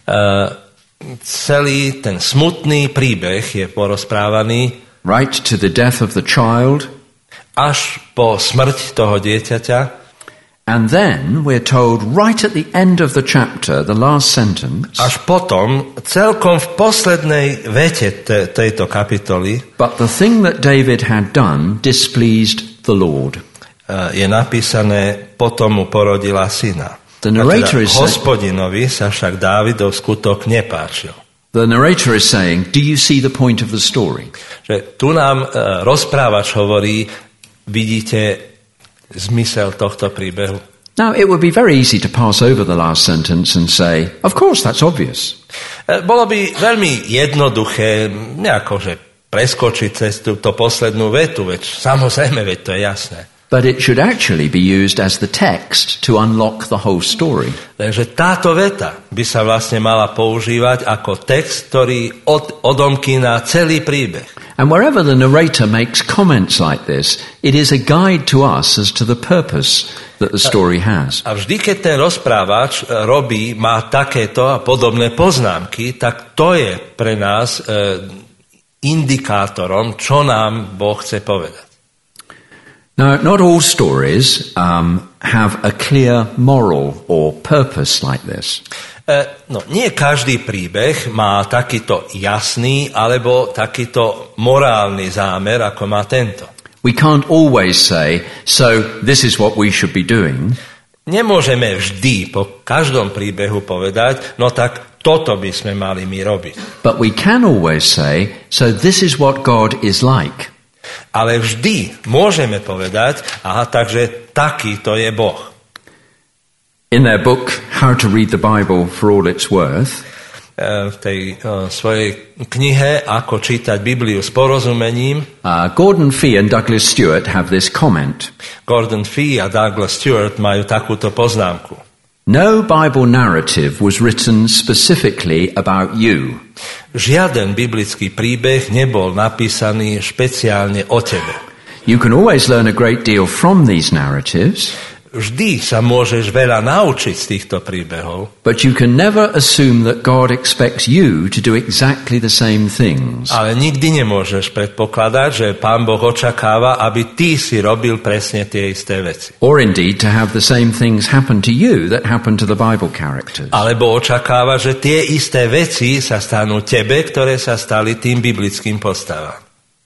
Celý ten smutný príbeh je porozprávaný right to the death of the child. Až po smrť toho dieťaťa. And then we're told right at the end of the chapter, the last sentence. Až potom, celkom v poslednej vete tejto kapitoly, but the thing that David had done displeased the Lord. Je napísané, potom mu porodila syna. The narrator is Hospodinovi sa však Dávidov skutok nepáčil. The narrator is saying, do you see the point of the story? Že tu nám rozprávač hovorí, vidíte zmysel tohto príbehu. Now, it would be very easy to pass over the last sentence and say, of course, that's obvious. Bolo by veľmi jednoduché nejako, že preskočiť cez túto poslednú vetu, veď samozrejme, veď to je jasné. But it should actually be used as the text to unlock the whole story. Takže táto veta by sa vlastne mala používať ako text, ktorý odomkýna celý príbeh. And wherever the narrator makes comments like this, it is a guide to us as to the purpose that the story has. A vždy, keď ten rozprávač má takéto a podobné poznámky, tak to je pre nás indikátorom, čo nám Boh chce povedať. Now, not all stories have a clear moral or purpose like this. Nie každý príbeh má takýto jasný alebo takýto morálny zámer, ako má tento. We can't always say, so this is what we should be doing. Nemôžeme vždy po každom príbehu povedať, no tak toto by sme mali my robiť. But we can always say, so this is what God is like. Ale vždy môžeme povedať, aha, takže takýto je Boh. In their book, How to Read the Bible for All It's Worth, v tej svojej knihe Ako čítať Bibliu s porozumením, Gordon Fee and Douglas Stewart have this comment. Gordon Fee a Douglas Stewart majú takúto poznámku. No Bible narrative was written specifically about you. Žiaden biblický príbeh nebol napísaný špeciálne o tebe. You can always learn a great deal from these narratives. Vždy sa môžeš veľa naučiť z týchto príbehov. But you can never assume that God expects you to do exactly the same things. Ale nikdy nemôžeš predpokladať, že Pán Boh očakáva, aby ty si robil presne tie isté veci. Or indeed to have the same things happen to you that happen to the Bible characters. Alebo očakáva, že tie isté veci sa stanú tebe, ktoré sa stali tým biblickým postavám.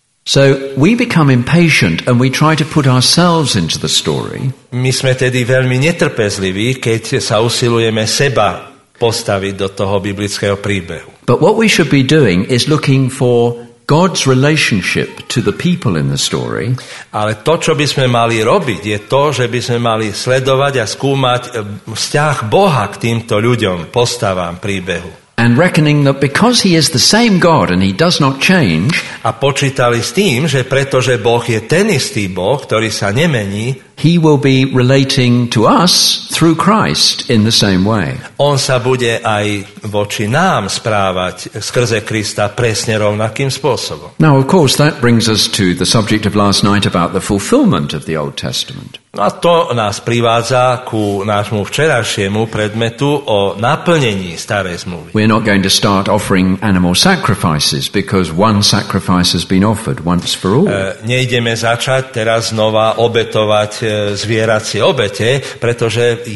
So we become impatient and we try to put ourselves into the story. My sme tedy veľmi netrpezliví, keď sa usilujeme seba postaviť do toho biblického príbehu. But what we should be doing is looking for God's relationship to the people in the story. Ale to, čo by sme mali robiť, je to, že by sme mali sledovať a skúmať vzťah Boha k týmto ľuďom, postavám príbehu. And reckoning that because he is the same God and he does not change, a počítali s tým, že pretože Boh je ten istý Boh, ktorý sa nemení, he will be relating to us through Christ in the same way. On sa bude aj voči nám správať skrze Krista presne rovnakým spôsobom. Now, of course, that brings us to the subject of last night about the fulfillment of the Old Testament. No a to nás privádza ku nášmu včerajšiemu predmetu o naplnení starej zmluvy. We're not going to start offering animal sacrifices because one sacrifice has been offered once for all. Nejdeme začať teraz znova obetovať zvieracie obete, pretože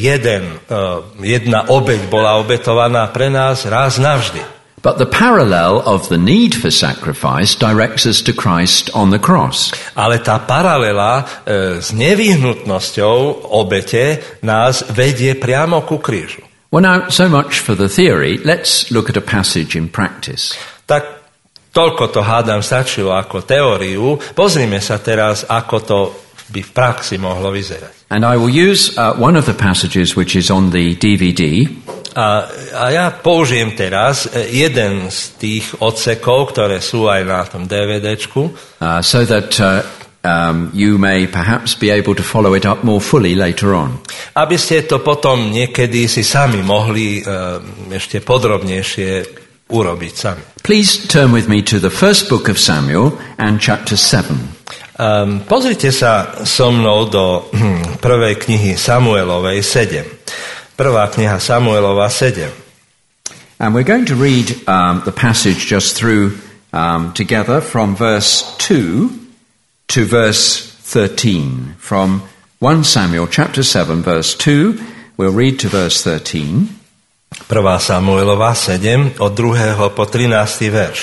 jedna obeť bola obetovaná pre nás raz navždy. But the parallel of the need for sacrifice directs us to Christ on the cross. Ale tá paralela s nevyhnutnosťou obete nás vedie priamo ku krížu. Well, now, so much for the theory. Let's look at a passage in practice. Tak toľko to hádam stačilo ako teóriu. Pozrime sa teraz, ako to by v praxi mohlo vyzerať. And I will use one of the passages which is on the DVD. A ja použijem teraz jeden z tých odsekov, ktoré sú aj na tom DVDčku. So that you may perhaps be able to follow it up more fully later on. Aby ste to potom niekedy si sami mohli ešte podrobnejšie urobiť sami. Please turn with me to the first book of Samuel and chapter 7. Pozrite sa so mnou do prvej knihy Samuelovej 7. Prvá kniha Samuelova 7. And we're going to read the passage just through together from verse 2 to verse 13. From 1 Samuel chapter 7 verse 2, we'll read to verse 13. Prvá Samuelova 7 od 2. po 13. verš.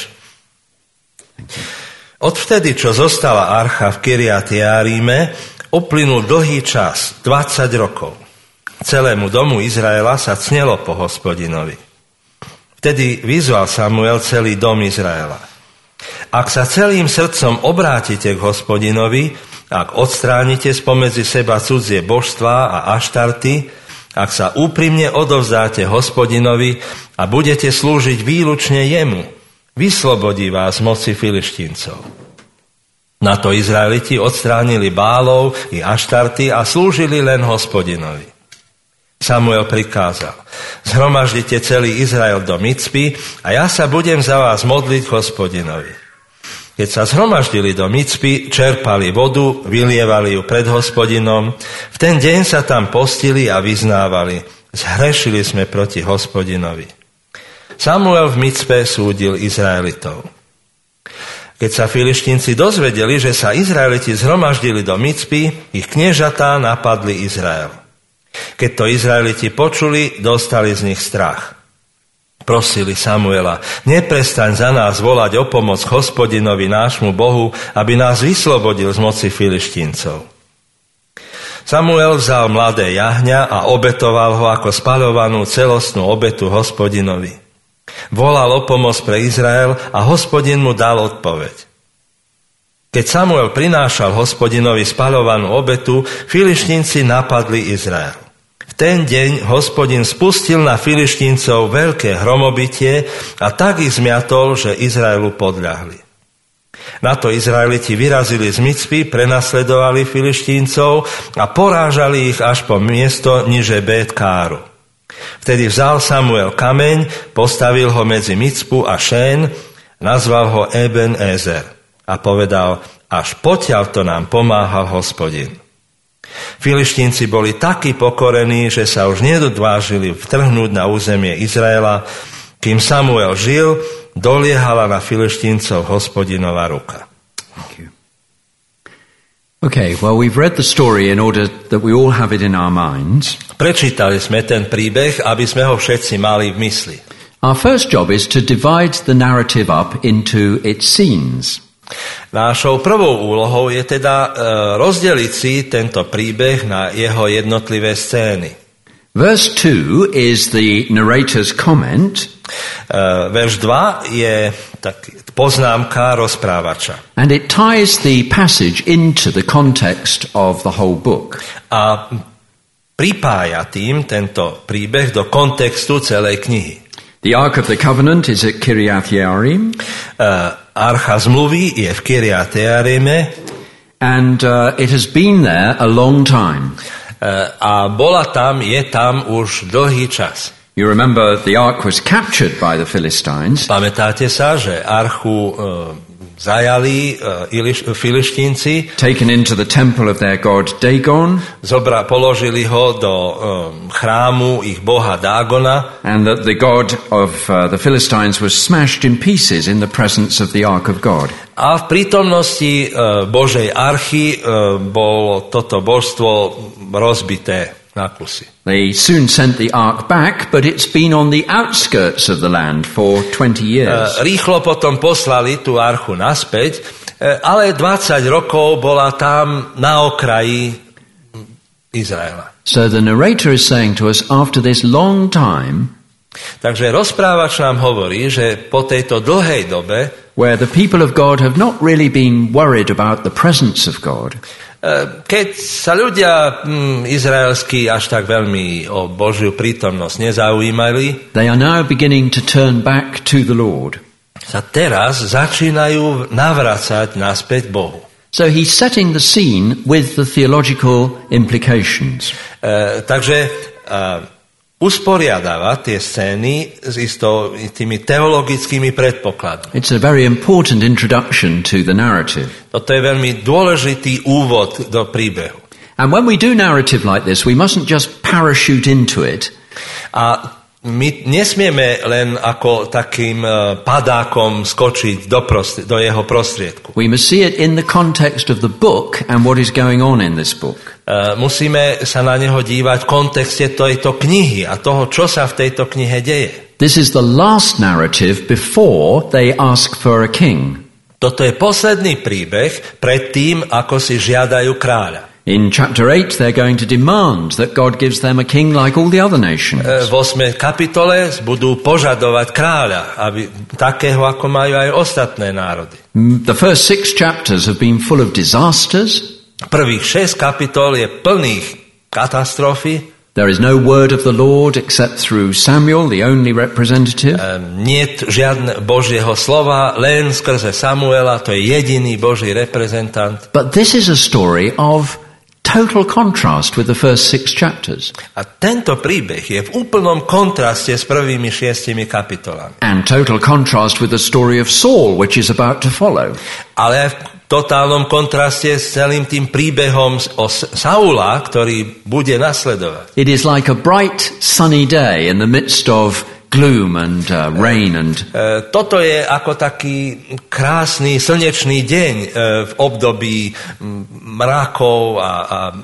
Odvtedy, čo zostala archa v Kiriat Jearíme, uplynul dlhý čas, 20 rokov. Celému domu Izraela sa cnelo po Hospodinovi. Vtedy vyzval Samuel celý dom Izraela. Ak sa celým srdcom obrátite k Hospodinovi, ak odstránite spomedzi seba cudzie božstvá a aštarty, ak sa úprimne odovzdáte Hospodinovi a budete slúžiť výlučne jemu, vyslobodí vás z moci Filištíncov. Na to Izraeliti odstránili Bálov i aštarty a slúžili len Hospodinovi. Samuel prikázal: zhromaždite celý Izrael do Micpy a ja sa budem za vás modliť Hospodinovi. Keď sa zhromaždili do Micpy, čerpali vodu, vylievali ju pred Hospodinom. V ten deň sa tam postili a vyznávali: zhrešili sme proti Hospodinovi. Samuel v Micpe súdil Izraelitov. Keď sa Filištínci dozvedeli, že sa Izraeliti zhromaždili do Micpy, ich kniežatá napadli Izrael. Keď to Izraeliti počuli, dostali z nich strach. prosili Samuela: neprestaň za nás volať o pomoc Hospodinovi nášmu Bohu, aby nás vyslobodil z moci Filištíncov. Samuel vzal mladé jahňa a obetoval ho ako spaľovanú celostnú obetu Hospodinovi. Volal o pomoc pre Izrael a Hospodin mu dal odpoveď. Keď Samuel prinášal Hospodinovi spaľovanú obetu, Filištínci napadli Izrael. V ten deň Hospodin spustil na Filištíncov veľké hromobitie a tak ich zmiatol, že Izraelu podľahli. Na to Izraeliti vyrazili z Micpy, prenasledovali Filištíncov a porážali ich až po miesto niže Bet-Káru. Vtedy vzal Samuel kameň, postavil ho medzi Micpu a Šén, nazval ho Eben-Ezer a povedal: až potiaľto nám pomáhal Hospodin. Filištínci boli takí pokorení, že sa už nedodvážili vtrhnúť na územie Izraela. Kým Samuel žil, doliehala na Filištíncov Hospodinova ruka. Okay, well, we've read the story in order that we all have it in our minds. Prečítali sme ten príbeh, aby sme ho všetci mali v mysli. Our first job is to divide the narrative up into its scenes. Našou prvou úlohou je teda rozdeliť si tento príbeh na jeho jednotlivé scény. Verse 2 is the narrator's comment. Verš 2 je poznámka rozprávača. And it ties the passage into the context of the whole book. A pripája tým tento príbeh do kontextu celej knihy. The Ark of the Covenant is at Kiriath Jearim. Archa zmluvy je v Kiriath Jearime. And it has been there a long time. A je tam už dlhý čas. You remember the ark was captured by the Philistines. Pamätáte sa, že archu zajali Filištínci. Taken into the temple of their god Dagon. Položili ho do chrámu ich boha Dagona. And that the god of the Philistines was smashed in pieces in the presence of the ark of God. A v prítomnosti Božej archy bolo toto božstvo rozbité na kusy. They soon sent the ark back, but it's been on the outskirts of the land for 20 years. Rýchlo potom poslali tú archu naspäť, ale 20 rokov bola tam na okraji Izraela. So the narrator is saying to us, after this long time, takže rozprávač nám hovorí, že po tejto dlhej dobe, where the people of God have not really been worried about the presence of God, keď sa ľudia izraelskí až tak veľmi o Božiu prítomnosť nezaujímali, they are now beginning to turn back to the Lord. Sa teraz začínajú navracať naspäť Bohu. So he's setting the scene with the theological implications. Takže usporiadáva tie scény s tými teologickými predpokladmi. It's a very important introduction to the narrative. Toto je veľmi dôležitý úvod do príbehu. And when we do narrative like this, we mustn't just parachute into it. A my nesmieme len ako takým padákom skočiť do jeho prostriedku. We must see it in the context of the book and what is going on in this book. Musíme sa na neho dívať v kontexte tejto knihy a toho, čo sa v tejto knihe deje. This is the last narrative before they ask for a king. Toto je posledný príbeh pred tým, ako si žiadajú kráľa. In chapter 8, they're going to demand that God gives them a king like all the other nations. V 8. kapitole budú požadovať kráľa, takého, ako majú aj ostatné národy. The first 6 chapters have been full of disasters. Prvých 6 kapitol je plných katastrofy. There is no word of the Lord except through Samuel, the only representative. Niet žiadne Božieho slova, len skrze Samuela, to je jediný Boží reprezentant. But this is a story of total contrast with the first 6 chapters. A tento príbeh je v úplnom kontraste s prvými 6 kapitolami. And total contrast with the story of Saul, which is about to follow. Ale v totálnom kontraste s celým tým príbehom o Saula, ktorý bude nasledovať. It is like a bright, sunny day in the midst of gloom and rain and toto je ako taký krásny slnečný deň v období mrakov a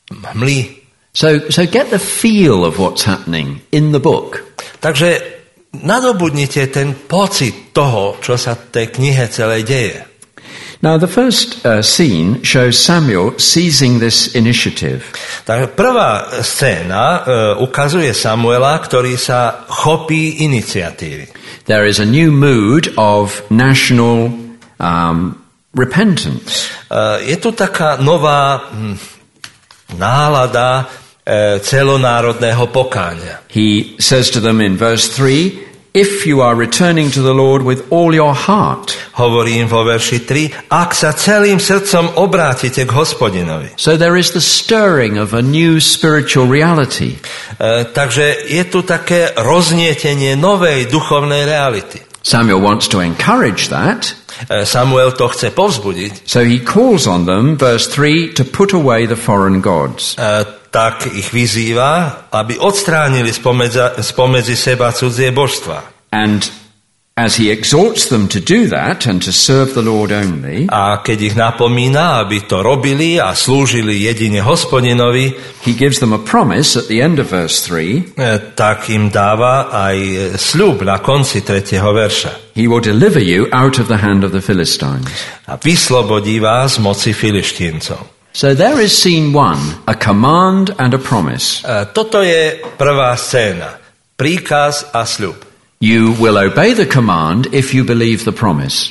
hmly. So get the feel of what's happening in the book. Takže nadobudnite ten pocit toho, čo sa v tej knihe celej deje. Now, the first scene shows Samuel seizing this initiative. Takže prvá scéna ukazuje Samuela, ktorý sa chopí iniciatívy. There is a new mood of national repentance. Je tu taká nová nálada celonárodného pokánia. He says to them in verse 3, if you are returning to the Lord with all your heart. Hovorí im vo verši 3, ak sa celým srdcom obrátite k Hospodinovi. So there is the stirring of a new spiritual reality. Takže je tu také roznietenie novej duchovnej reality. Samuel wants to encourage that. Samuel to chce povzbudiť. So he calls on them, verse 3, to put away the foreign gods. Tak ich vyzýva, aby odstránili spomedzi seba cudzie božstva. And as he exhorts them to do that and to serve the Lord only, a keď ich napomína, aby to robili a slúžili jedine Hospodinovi, he gives them a promise at the end of verse 3. Tak im dáva aj sľub na konci 3. verša. He will deliver you out of the hand of the Philistines. A vyslobodí vás z moci Filištíncov. So there is scene 1, a command and a promise. Toto je prvá scéna. Príkaz a sľub. You will obey the command if you believe the promise.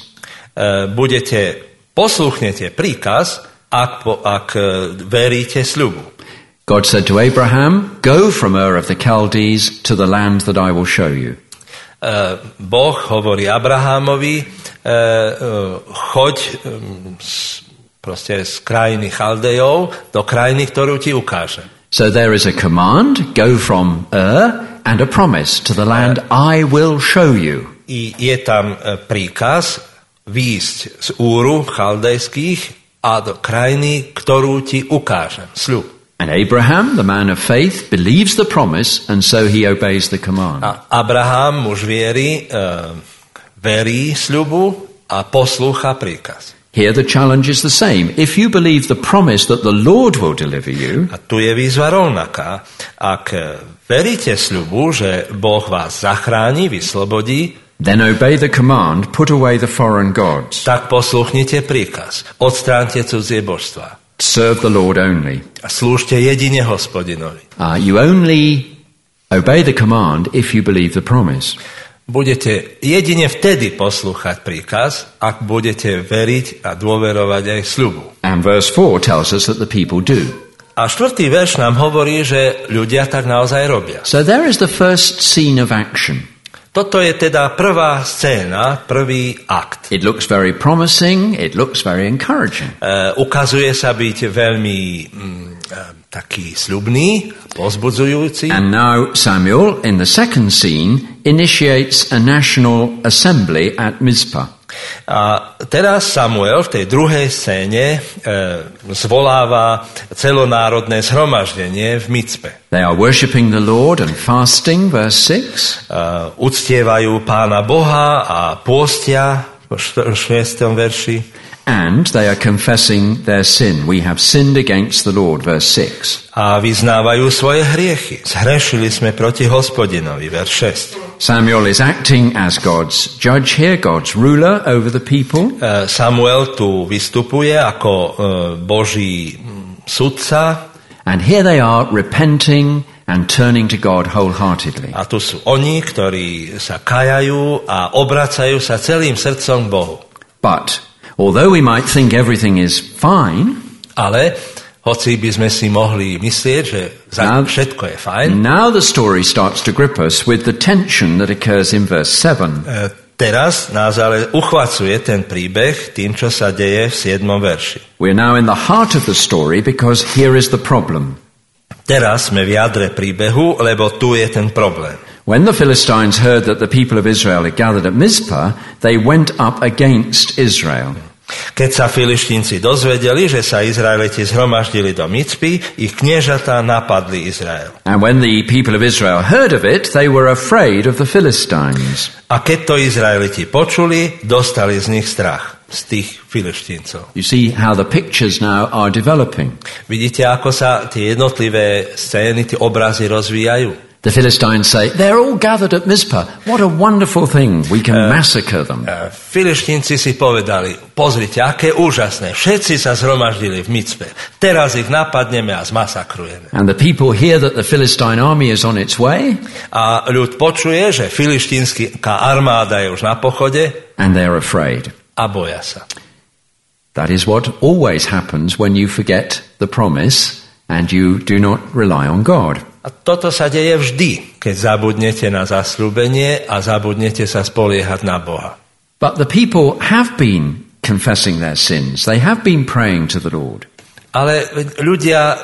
Posluchnete príkaz, ak veríte sľubu. God said to Abraham, go from Ur of the Chaldees to the land that I will show you. Boh hovorí Abrahamovi, choď proste z krajiny Chaldejov do krajiny, ktorú ti ukážem. So there is a command, go from Ur, and a promise to the land I will show you. I je tam príkaz výjsť z Úru chaldejských a do krajiny, ktorú ti ukážem. Sľub. And Abraham, the man of faith, believes the promise, and so he obeys the command. A Abraham, muž viery, verí sľubu a poslúcha príkaz. Here the challenge is the same. If you believe the promise that the Lord will deliver you, a tu je výzva rovnaká. Ak veríte sľubu, že Boh vás zachráni, vyslobodí, then obey the command, put away the foreign gods. Tak posluchnite príkaz. Odstránte cudzie božstva. Serve the Lord only. A slúžte jedine Hospodinovi. You only obey the command if you believe the promise. Budete jedine vtedy poslúchať príkaz, ak budete veriť a dôverovať aj sľubu. And verse 4 tells us that the people do. A 4. verš nám hovorí, že ľudia tak naozaj robia. So there is the first scene of action. Toto je teda prvá scéna, prvý akt. It looks very promising, it looks very encouraging. Ukazuje sa byť veľmi taký sľubný, povzbudzujúci. And now Samuel, in the second scene, initiates a national assembly at Mizpah. A teraz Samuel v tej druhej scéne zvoláva celonárodné zhromaždenie v Micpe. They are worshipping the Lord and fasting, verse 6. Uctievajú Pána Boha a pôstia v 6. verši. And they are confessing their sin. We have sinned against the Lord, verse 6. A vyznávajú svoje hriechy. Zhrešili sme proti Hospodinovi, verš 6. Samuel is acting as God's judge here, God's ruler over the people. Samuel tu vystupuje ako Boží sudca. And here they are repenting and turning to God wholeheartedly. A tu sú oni, ktorí sa kajajú a obracajú sa celým srdcom k Bohu. But although we might think everything is fine, ale hoci by sme si mohli myslieť, že všetko je fajn. Now the story starts to grip us with the tension that occurs in verse 7. Teraz nás ale uchvacuje ten príbeh tým, čo sa deje v 7. verši. We're now in the heart of the story because here is the problem. Teraz sme v jadre príbehu, lebo tu je ten problém. When the Philistines heard that the people of Israel had gathered at Mizpah, they went up against Israel. Keď sa Filištínci dozvedeli, že sa Izraeliti zhromaždili do Micpy, ich kniežatá napadli Izrael. And when the people of Israel heard of it, they were afraid of the Philistines. A keď to Izraeliti počuli, dostali z nich strach, z tých Filištíncov. You see how the pictures now are developing. Vidíte, ako sa tie jednotlivé scény, tie obrazy rozvíjajú. The Philistines say, they're all gathered at Mizpah. What a wonderful thing. We can massacre them. Filištínci si povedali, pozrite, aké úžasné. Všetci sa zhromaždili v Micpe. Teraz ich napadneme a zmasakrujeme. And the people hear that the Philistine army is on its way. A ľud počuje, že filištínska armáda je už na pochode. And they're afraid. A boja sa. That is what always happens when you forget the promise and you do not rely on God. A toto sa deje vždy, keď zabudnete na zasľúbenie a zabudnete sa spoliehať na Boha. But the people have been confessing their sins. They have been praying to the Lord. Ale ľudia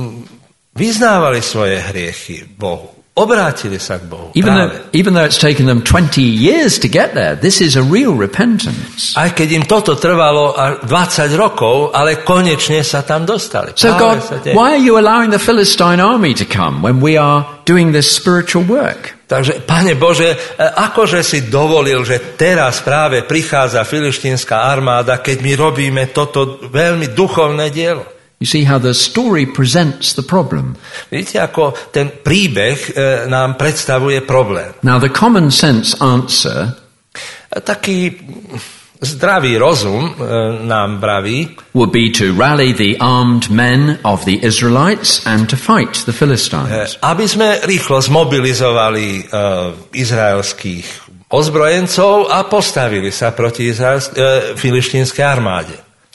vyznávali svoje hriechy Bohu. Obrátili sa k Bohu. Even though it's taken them 20 years to get there, this is a real repentance. Aj keď im toto trvalo 20 rokov, ale konečne sa tam dostali. So God, why are you allowing the Philistine army to come when we are doing this spiritual work? Takže, Pane Bože, akože si dovolil, že teraz práve prichádza filištínska armáda, keď my robíme toto veľmi duchovné dielo? You see how the story presents the problem. Vidíte, ako ten príbeh nám predstavuje problém. Now the common sense answer, taký zdravý rozum nám vraví, would be to rally the armed men of the Israelites and to fight the Philistines. Aby sme rýchlo zmobilizovali izraelských ozbrojencov a postavili sa proti filištínskej armáde.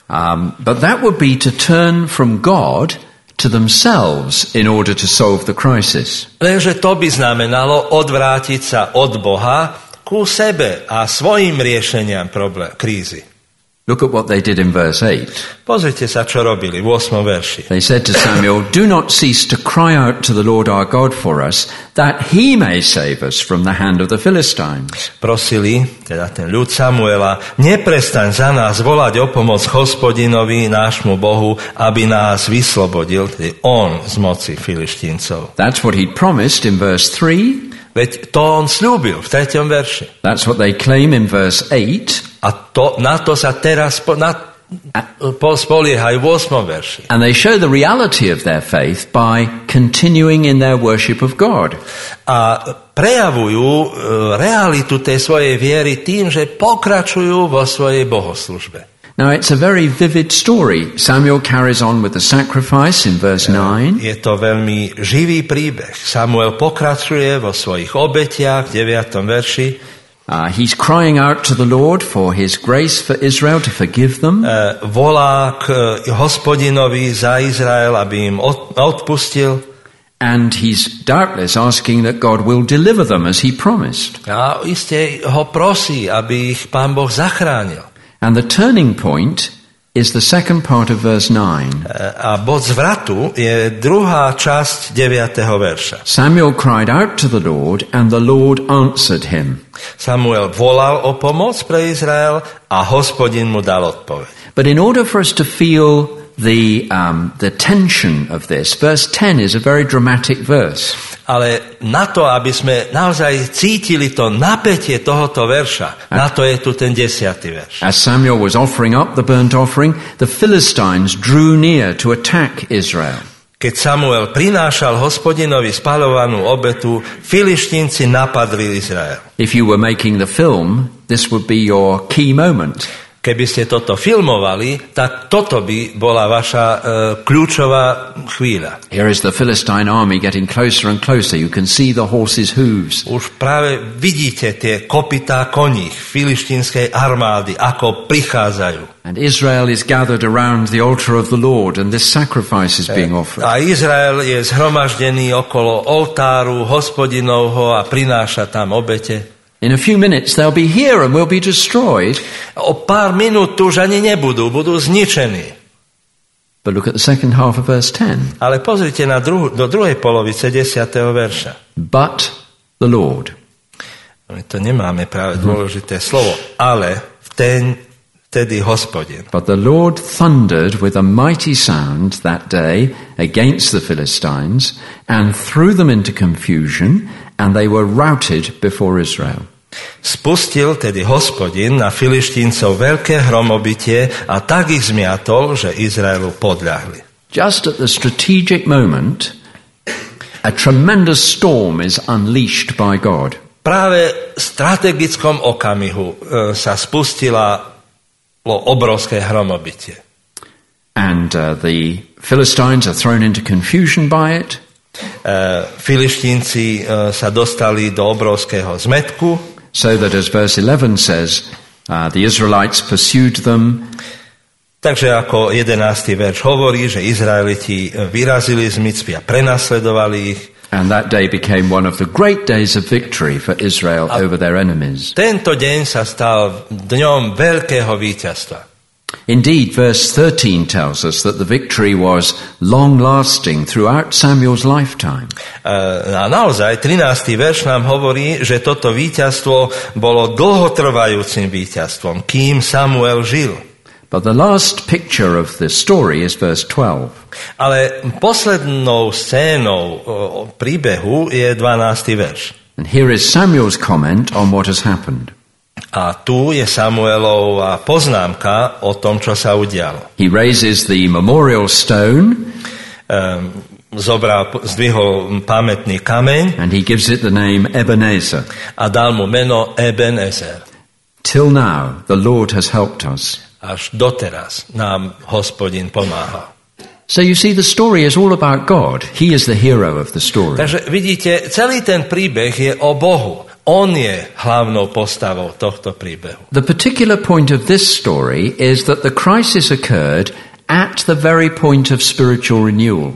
But that would be to turn from God to themselves in order to solve the crisis. Lenže to by znamenalo odvrátiť sa od Boha ku sebe a svojim riešeniam krízy. Look at what they did in verse 8. Pozrite sa, čo robili v 8. verši. They said to Samuel, do not cease to cry out to the Lord our God for us, that he may save us from the hand of the Philistines. Prosili, teda ten ľud Samuela, neprestaň za nás volať o pomoc Hospodinovi, nášmu Bohu, aby nás vyslobodil, tedy on z moci Filištíncov. That's what he'd promised in verse 3. Veď to on sľúbil v 3. verši. That's what they claim in verse 8. A na to sa teraz spoliehajú v 8. verši. And they show the reality of their faith by continuing in their worship of God. A prejavujú realitu tej svojej viery tým, že pokračujú vo svojej bohoslužbe. Now it's a very vivid story. Samuel carries on with the sacrifice in verse 9. Je to veľmi živý príbeh. Samuel pokračuje vo svojich obetiach v 9. verši. He's crying out to the Lord for his grace for Israel to forgive them. Volá k Hospodinovi za Izrael, aby im odpustil. And he's doubtless asking that God will deliver them as he promised. A iste ho prosí, aby ich Pán Boh zachránil. And the turning point is the second part of verse 9. A bod zvratu je druhá časť 9. verša. Samuel cried out to the Lord, and the Lord answered him. Samuel volal o pomoc pre Izrael a Hospodin mu dal odpoveď. But in order for us to feel the tension of this, verse 10 is a very dramatic verse. Ale na to, aby sme naozaj cítili to napätie tohoto verša, na to je tu ten 10. verš. As Samuel was offering up the burnt offering, the Philistines drew near to attack Israel. Keď Samuel prinášal Hospodinovi spaľovanú obetu, Filištínci napadli Izrael. If you were making the film, this would be your key moment. Keby ste toto filmovali, tak toto by bola vaša kľúčová chvíľa. Here is the Philistine army getting closer and closer. You can see the horses' hooves. Už práve vidíte tie kopytá koní filištínskej armády, ako prichádzajú. And Israel is gathered around the altar of the Lord, and this sacrifice is being offered. A Izrael je zhromaždený okolo oltáru Hospodinovho a prináša tam obete. In a few minutes they'll be here and will be destroyed. O pár minút tu už ani nebudú, budú zničení. But look at the second half of verse 10. Ale pozrite do druhej polovice 10. verša. But the Lord. My to nemáme práve dôležité slovo, ale vtedy Hospodin. But the Lord thundered with a mighty sound that day against the Philistines and threw them into confusion, and they were routed before Israel. Spustil tedy Hospodin na Filištíncov veľké hromobitie a tak ich zmiatol, že Izraelu podľahli. Just at the strategic moment, a tremendous storm is unleashed by God. Práve v strategickom okamihu sa spustilo obrovské hromobitie. And the Philistines are thrown into confusion by it. Filištínci sa dostali do obrovského zmätku. So that as verse 11 says, the Israelites pursued them. Takže ako 11. verš hovorí, že Izraeliti vyrazili z Micpy a prenasledovali ich. And that day became one of the great days of victory for Israel over their enemies. Tento deň sa stal dňom veľkého víťazstva. Indeed, verse 13 tells us that the victory was long-lasting throughout Samuel's lifetime. A naozaj, 13. verš nám hovorí, že toto víťazstvo bolo dlhotrvajúcim víťazstvom, kým Samuel žil. But the last picture of the story is verse 12. Ale poslednou scénou príbehu je 12. verš. And here is Samuel's comment on what has happened. A tu je Samuelova poznámka o tom, čo sa udialo. He raises the memorial stone. Zdvihol pamätný kameň. And he gives it the name Ebenezer. A dal mu meno Ebenezer. Till now, the Lord has helped us. Až doteraz nám Hospodin pomáhal. So you see, the story is all about God. He is the hero of the story. Takže vidíte, celý ten príbeh je o Bohu. On je hlavnou postavou tohto príbehu. The particular point of this story is that the crisis occurred at the very point of spiritual renewal.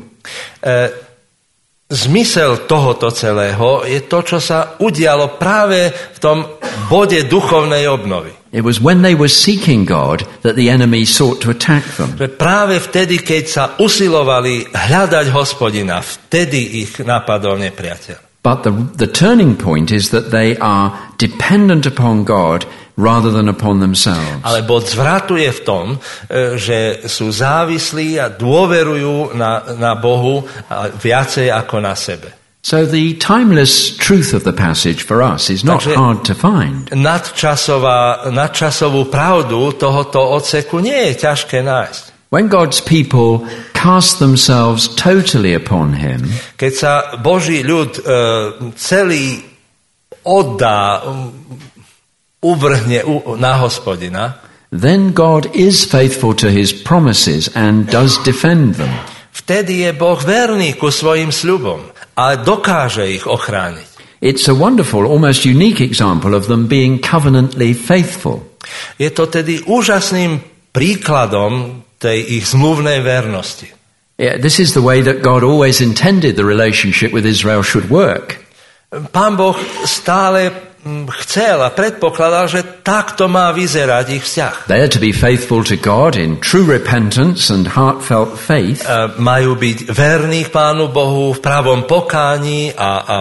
Zmysel tohoto celého je to, čo sa udialo práve v tom bode duchovnej obnovy. It was when they were seeking God that the enemy sought to attack them. Práve vtedy, keď sa usilovali hľadať Hospodina, vtedy ich napadol nepriateľ. But the turning point is that they are dependent upon God rather than upon themselves. Ale bod zvratu je v tom, že sú závislí a dôverujú na Bohu viacej ako na sebe. So the timeless truth of the passage for us is not hard to find. Nadčasovú pravdu tohoto odseku nie je ťažké nájsť. When God's people cast themselves totally upon him, keď sa Boží ľud celý oddá, uvrhne na Hospodina, then God is faithful to his promises and does defend them. Vtedy je Boh verný ku svojim sľubom a dokáže ich ochrániť. It's a wonderful, almost unique example of them being covenantly faithful. Je to tedy úžasným príkladom tej ich zmluvnej vernosti. Yeah, this is the way that God always intended the relationship with Israel should work. Pán Boh stále chcel a predpokladal, že takto má vyzerať ich vzťah. They are to be faithful to God in true repentance and heartfelt faith. Majú byť verní Pánu Bohu v pravom pokání a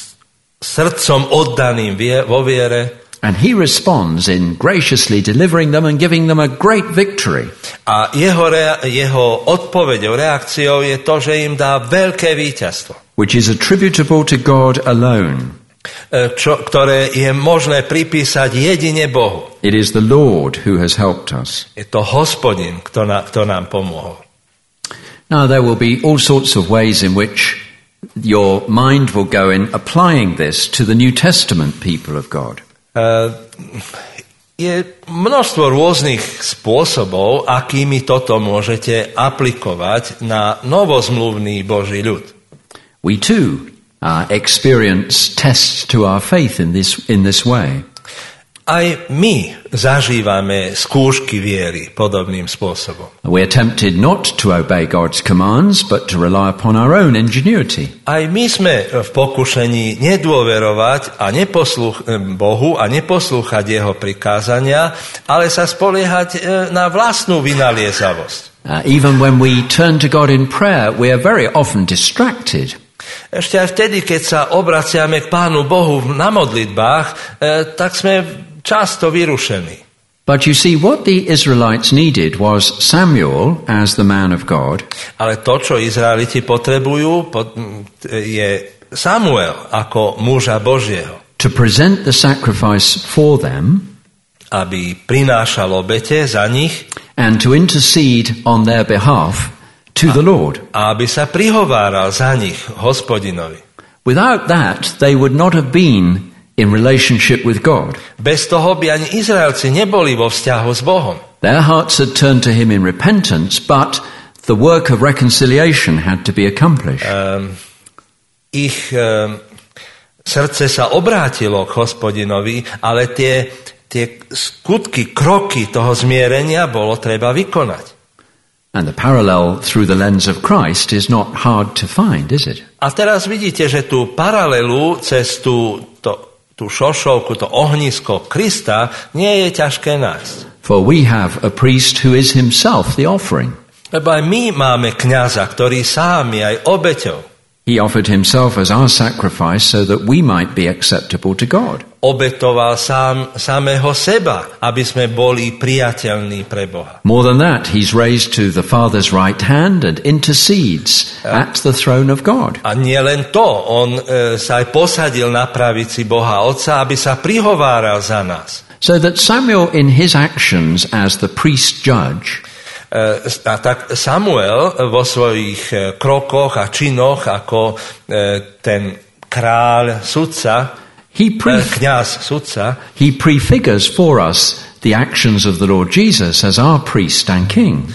srdcom oddaným vo viere. And he responds in graciously delivering them and giving them a great victory. A jeho odpoveďou, reakciou je to, že im dá veľké víťazstvo. Which is attributable to God alone. Ktoré je možné pripísať jedine Bohu. It is the Lord who has helped us. Je to Hospodin, kto nám pomohol. Now there will be all sorts of ways in which your mind will go in applying this to the New Testament people of God. Je množstvo rôznych spôsobov, akými toto môžete aplikovať na novozmluvný Boží ľud. We too experience tests to our faith in this way. Aj my zažívame skúšky viery podobným spôsobom. We are tempted not to obey God's commands, but to rely upon our own ingenuity. Aj my sme v pokušení nedôverovať a Bohu a neposlúchať jeho prikázania, ale sa spoliehať na vlastnú vynaliezavosť. Even when we turn to God in prayer, we are very often distracted. Ešte aj vtedy, keď sa obraciame k Pánu Bohu na modlitbách, tak sme často vyrušení. But you see, what the Israelites needed was Samuel as the man of God. Ale to, čo Izraeliti potrebujú, je Samuel ako muža Božieho. To present the sacrifice for them. Aby prinášal obete za nich. And to intercede on their behalf to the Lord. A aby sa prihováral za nich Hospodinovi. Without that, they would not have been in relationship with God. Bez toho by ani Izraelci neboli vo vzťahu s Bohom. Their hearts had turned to him in repentance, but the work of reconciliation had to be accomplished. Ich srdce sa obrátilo k Hospodinovi, ale tie skutky, kroky toho zmierenia bolo treba vykonať. And the parallel through the lens of Christ is not hard to find, is it? A teraz vidíte, že tú paralelu cez tú šošovku, to ohnisko Krista nie je ťažké nájsť. For we have a priest who is himself the offering. Lebo aj my máme kňaza, ktorý sám je aj obeťou. He offered himself as our sacrifice so that we might be acceptable to God. Obetoval samého seba, aby sme boli priateľní pre Boha. More than that, he's raised to the Father's right hand and intercedes at the throne of God. A nie len to, on sa aj posadil na pravici Boha Otca, aby sa prihováral za nás. So that Samuel in his actions as the priest judge a tak Samuel vo svojich krokoch a činoch ako ten kráľ sudca, kňaz sudca, he prefigures for us the actions of the Lord Jesus as our priest and king.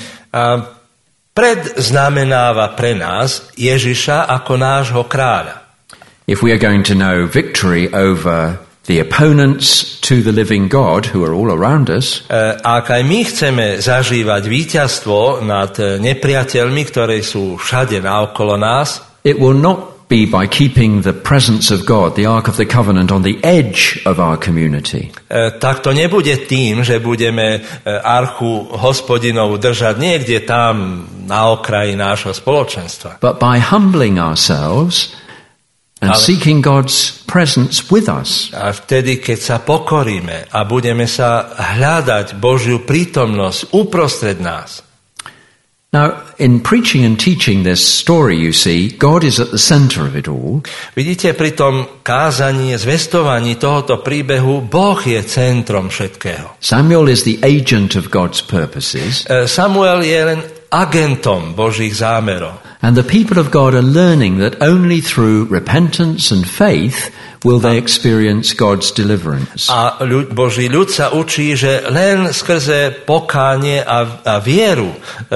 Predznamenáva pre nás Ježiša ako nášho kráľa. If we are going to know victory over the opponents to the living God who are all around us, ak aj my chceme zažívať víťazstvo nad nepriateľmi, ktorí sú všade naokolo nás, it will not be by keeping the presence of God, the Ark of the Covenant, on the edge of our community. Tak to nebude tým, že budeme archu Hospodinovu držať niekde tam na okraji nášho spoločenstva. But by humbling ourselves and seeking God's presence with us. A vtedy, keď sa pokoríme a budeme sa hľadať Božiu prítomnosť uprostred nás. Now, in preaching and teaching this story, you see, God is at the center of it all. Vidíte, pri tom kázaní, zvestovaní tohoto príbehu, Boh je centrom všetkého. Samuel is the agent of God's purposes. Samuel je len agentom Božích zámerov. And the people of God are learning that only through repentance and faith will they experience God's deliverance. A Boží ľud sa učí, že len skrze pokánie a vieru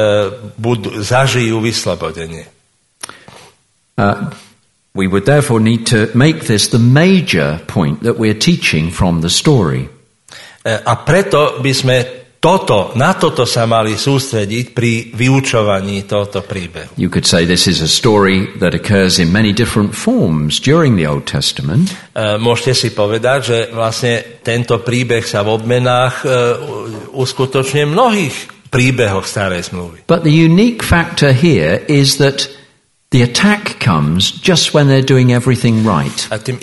zažijú vyslobodenie. We would therefore need to make this the major point that we're teaching from the story. A preto by sme na toto sa mali sústrediť pri vyučovaní tohto príbehu. You could say this is a story that occurs in many different forms during the Old Testament. Môžete si povedať, že vlastne tento príbeh sa v obmenách uskutočňuje v mnohých príbehoch Starej zmluvy. But the unique factor here is that the attack comes just when they're doing everything right. A tým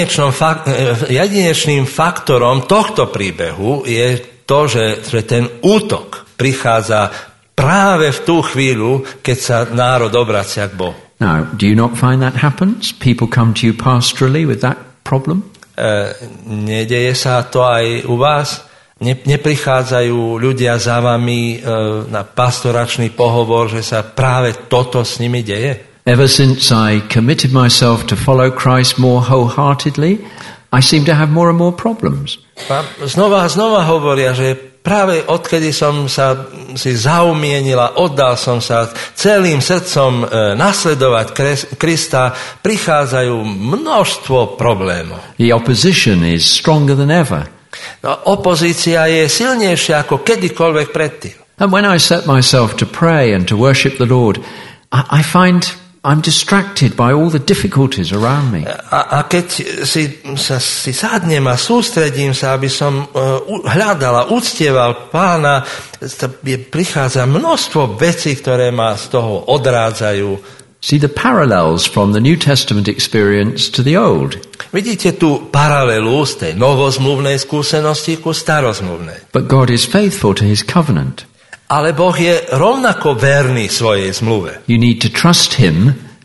jedinečným faktorom tohto príbehu je to, že ten útok prichádza práve v tú chvíľu, keď sa národ obracia k Bohu. Now, do you not find that happens? People come to you pastorally with that problem? Nedeje sa to aj u vás? Neprichádzajú ľudia za vami na pastoračný pohovor, že sa práve toto s nimi deje? Ever since I committed myself to follow Christ more wholeheartedly, I seem to have more and more problems. Znova hovoria, že práve odkedy som sa si zaumienila, oddal som sa celým srdcom nasledovať Krista, prichádzajú množstvo problémov. The opposition is stronger than ever. Opozícia je silnejšia ako kedykoľvek predtým. And when I set myself to pray and to worship the Lord, I find I'm distracted by all the difficulties around me. A keď si sadnem a sústredím sa, aby som hľadal a uctieval Pána, prichádza množstvo vecí, ktoré ma z toho odrádzajú. See the parallels from the New Testament experience to the Old. Vidíte tú paralelu z tej novozmluvnej skúsenosti ku starozmluvnej. But God is faithful to his covenant. Ale Boh je rovnako verný svojej zmluve. You need to trust him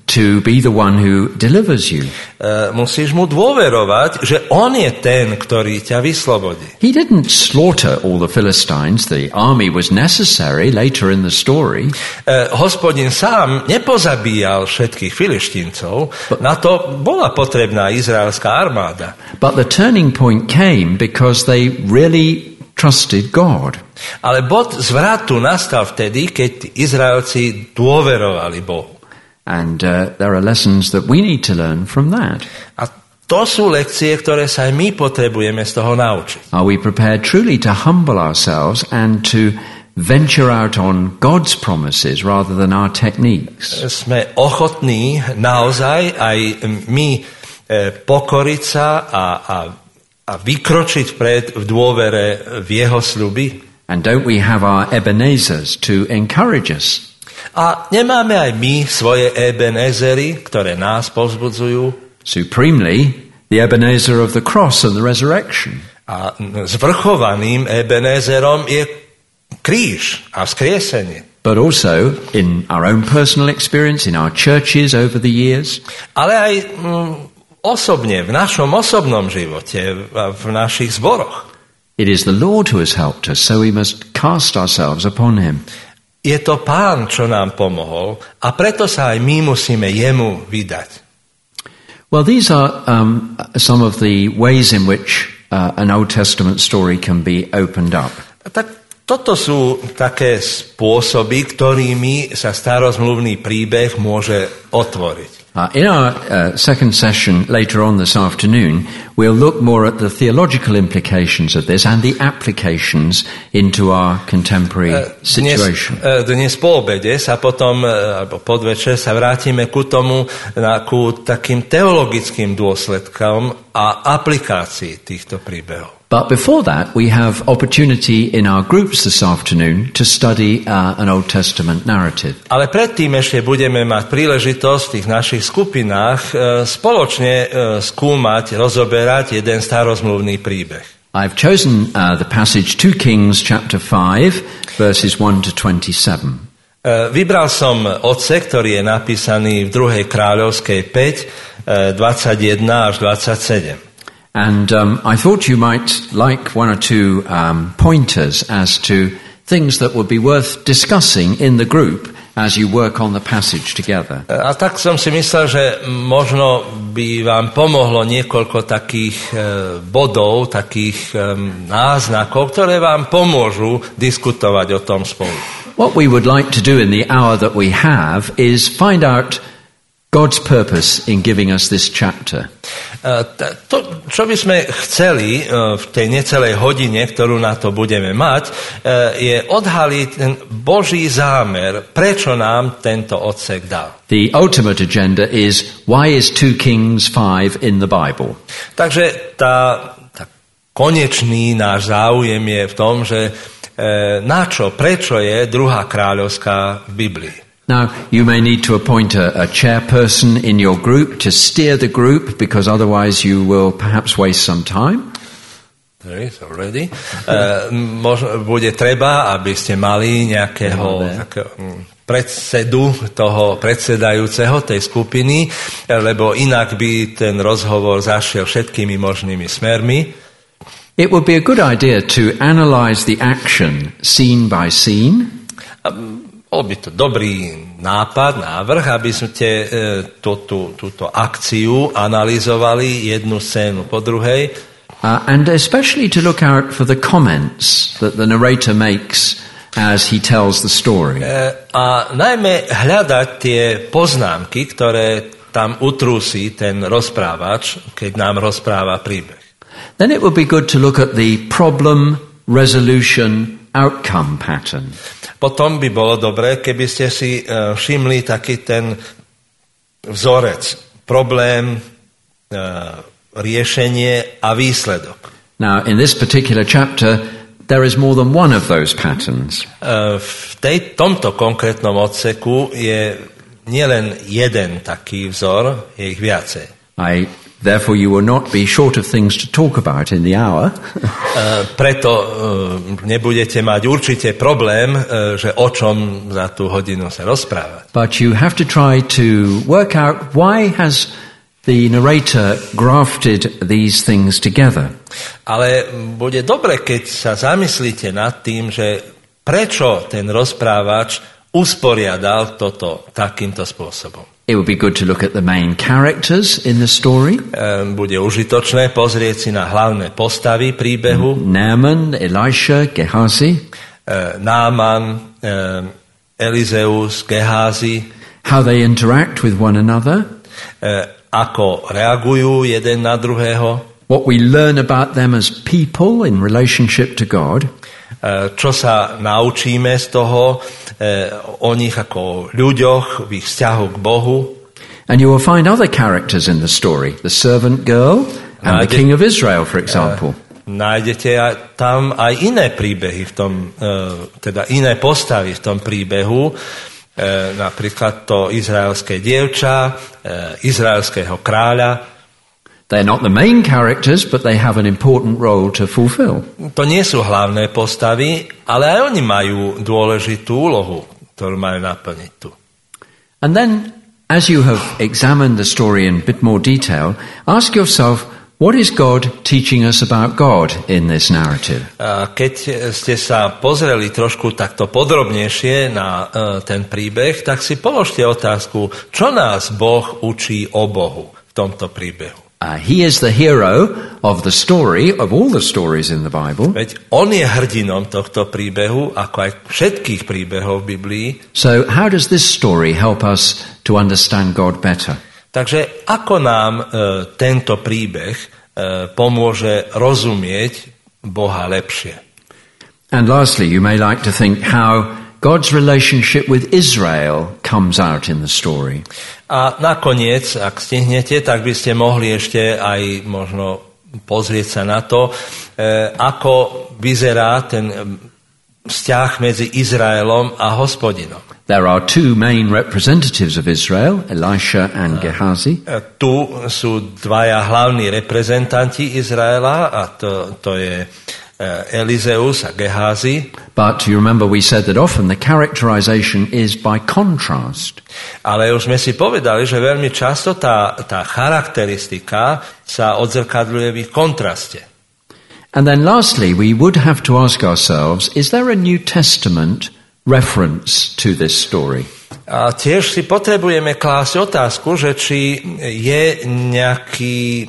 to be the one who delivers you. Musíš mu dôverovať, že on je ten, ktorý ťa vyslobodí. He didn't slaughter all the Philistines. The army was necessary later in the story. Hospodin sám nepozabíjal všetkých Filištíncov, na to bola potrebná izraelská armáda. But the turning point came because they really trusted God. Ale bod zvratu nastal vtedy, keď Izraelci dôverovali Bohu. And there are lessons that we need to learn from that. A to sú lekcie, ktoré sa aj my potrebujeme z toho naučiť. Are we prepared truly to humble ourselves and to venture out on God's promises rather than our techniques? Sme ochotní naozaj aj my pokoriť sa a vykročiť vpred v dôvere v jeho sľuby. And don't we have our Ebenezers to encourage us? A nemáme aj my svoje Ebenezery, ktoré nás povzbudzujú? Supremely, the Ebenezer of the cross and the resurrection. A zvrchovaným Ebenezerom je kríž a vzkriesenie. But also in our own personal experience, in our churches over the years. Ale aj osobne, v našom osobnom živote, v našich zboroch. It is the Lord who has helped us, so we must cast ourselves upon him. Je to Pán, čo nám pomohol, a preto sa aj my musíme jemu vydať. Well, these are some of the ways in which an Old Testament story can be opened up. Tak toto sú také spôsoby, ktorými sa starozmluvný príbeh môže otvoriť. In our second session later on this afternoon, we'll look more at the theological implications of this and the applications into our contemporary situation. Dnes po obede sa potom, alebo podvečer sa vrátime ku tomu, ku takým teologickým dôsledkom a aplikácii týchto príbehov. But before that, we have opportunity in our groups this afternoon to study an Old Testament narrative. Ale predtým ešte budeme mať príležitosť v tých našich skupinách spoločne skúmať, rozoberať jeden starozmluvný príbeh. I've chosen the passage 2 Kings chapter 5 verses 1 to 27. Vybral som odsek, ktorý je napísaný v 2. kráľovskej 5, 21 až 27. And I thought you might like one or two pointers as to things that would be worth discussing in the group as you work on the passage together. A tak som si myslel, že možno by vám pomohlo niekoľko takých bodov, takých náznakov, ktoré vám pomôžu diskutovať o tom spolu. What we would like to do in the hour that we have is find out God's purpose in giving us this chapter. To, čo by sme chceli v tej necelej hodine, ktorú na to budeme mať, je odhaliť ten Boží zámer, prečo nám tento odsek dal. The ultimate agenda is why is 2 Kings 5 in the Bible? Takže tá konečný náš záujem je v tom, že prečo je 2. kráľovská v Biblii. Now, you may need to appoint a chairperson in your group to steer the group, because otherwise you will perhaps waste some time. There is already. Bude treba, aby ste mali nejakého predsedu, toho predsedajúceho tej skupiny, lebo inak by ten rozhovor zašiel všetkými možnými smermi. It would be a good idea to analyze the action scene by scene. Bol by to dobrý návrh, aby ste túto akciu analyzovali jednu scénu po druhej. And especially to look out for the comments that the narrator makes as he tells the story. A najmä hľadať tie poznámky, ktoré tam utrúsi ten rozprávač, keď nám rozpráva príbeh. Then it would be good to look at the problem, resolution, outcome pattern. Potom by bolo dobré, keby ste si všimli taký ten vzorec, problém, riešenie a výsledok. Now, in this particular chapter, there is more than one of those patterns. V tomto konkrétnom odseku je nielen jeden taký vzor, je ich viacej. I Therefore you will not be short of things to talk about in the hour. Preto nebudete mať určite problém, že o čom za tú hodinu sa rozprávať. But you have to try to work out why has the narrator grafted these things together. Ale bude dobre, keď sa zamyslíte nad tým, že prečo ten rozprávač usporiadal toto takýmto spôsobom. It would be good to look at the main characters in the story. Bude užitočné pozrieť si na hlavné postavy príbehu. Naaman, Elisha, Gehazi. Naaman, Elizeus, Gehazi. How they interact with one another. Ako reagujú jeden na druhého. What we learn about them as people in relationship to God. Čo sa naučíme z toho o nich ako ľuďoch v ich vzťahu k Bohu. And you will find other characters in the story, the servant girl and the king of Israel, for example. Nájdete tam aj iné príbehy v tom, teda iné postavy v tom príbehu, napríklad to izraelské dievča, izraelského kráľa. They're not the main characters, but they have an important role to fulfill. To nie sú hlavné postavy, ale aj oni majú dôležitú úlohu, ktorú majú naplniť tu. And then, as you have examined the story in a bit more detail, ask yourself, what is God teaching us about God in this narrative? Keď ste sa pozreli trošku takto podrobnejšie na ten príbeh, tak si položte otázku, čo nás Boh učí o Bohu v tomto príbehu. He is the hero of the story, of all the stories in the Bible. Veď on je hrdinom tohto príbehu, ako aj všetkých príbehov v Biblii. So how does this story help us to understand God better? Takže ako nám tento príbeh pomôže rozumieť Boha lepšie? And lastly, you may like to think how God's relationship with Israel comes out in the story. A nakoniec, ak stihnete, tak by ste mohli ešte aj možno pozrieť sa na to, ako vyzerá ten vzťah medzi Izraelom a Hospodinom. There are two main representatives of Israel, Elisha and Gehazi. Tu sú dvaja hlavní reprezentanti Izraela a to je Elizeus a Gehazi. But you remember we said that often the characterization is by contrast. Ale už sme si povedali, že veľmi často tá charakteristika sa odzrkadľuje v ich kontraste. And then lastly, we would have to ask ourselves, is there a New Testament reference to this story? A tiež si potrebujeme klásť otázku, že či je nejaký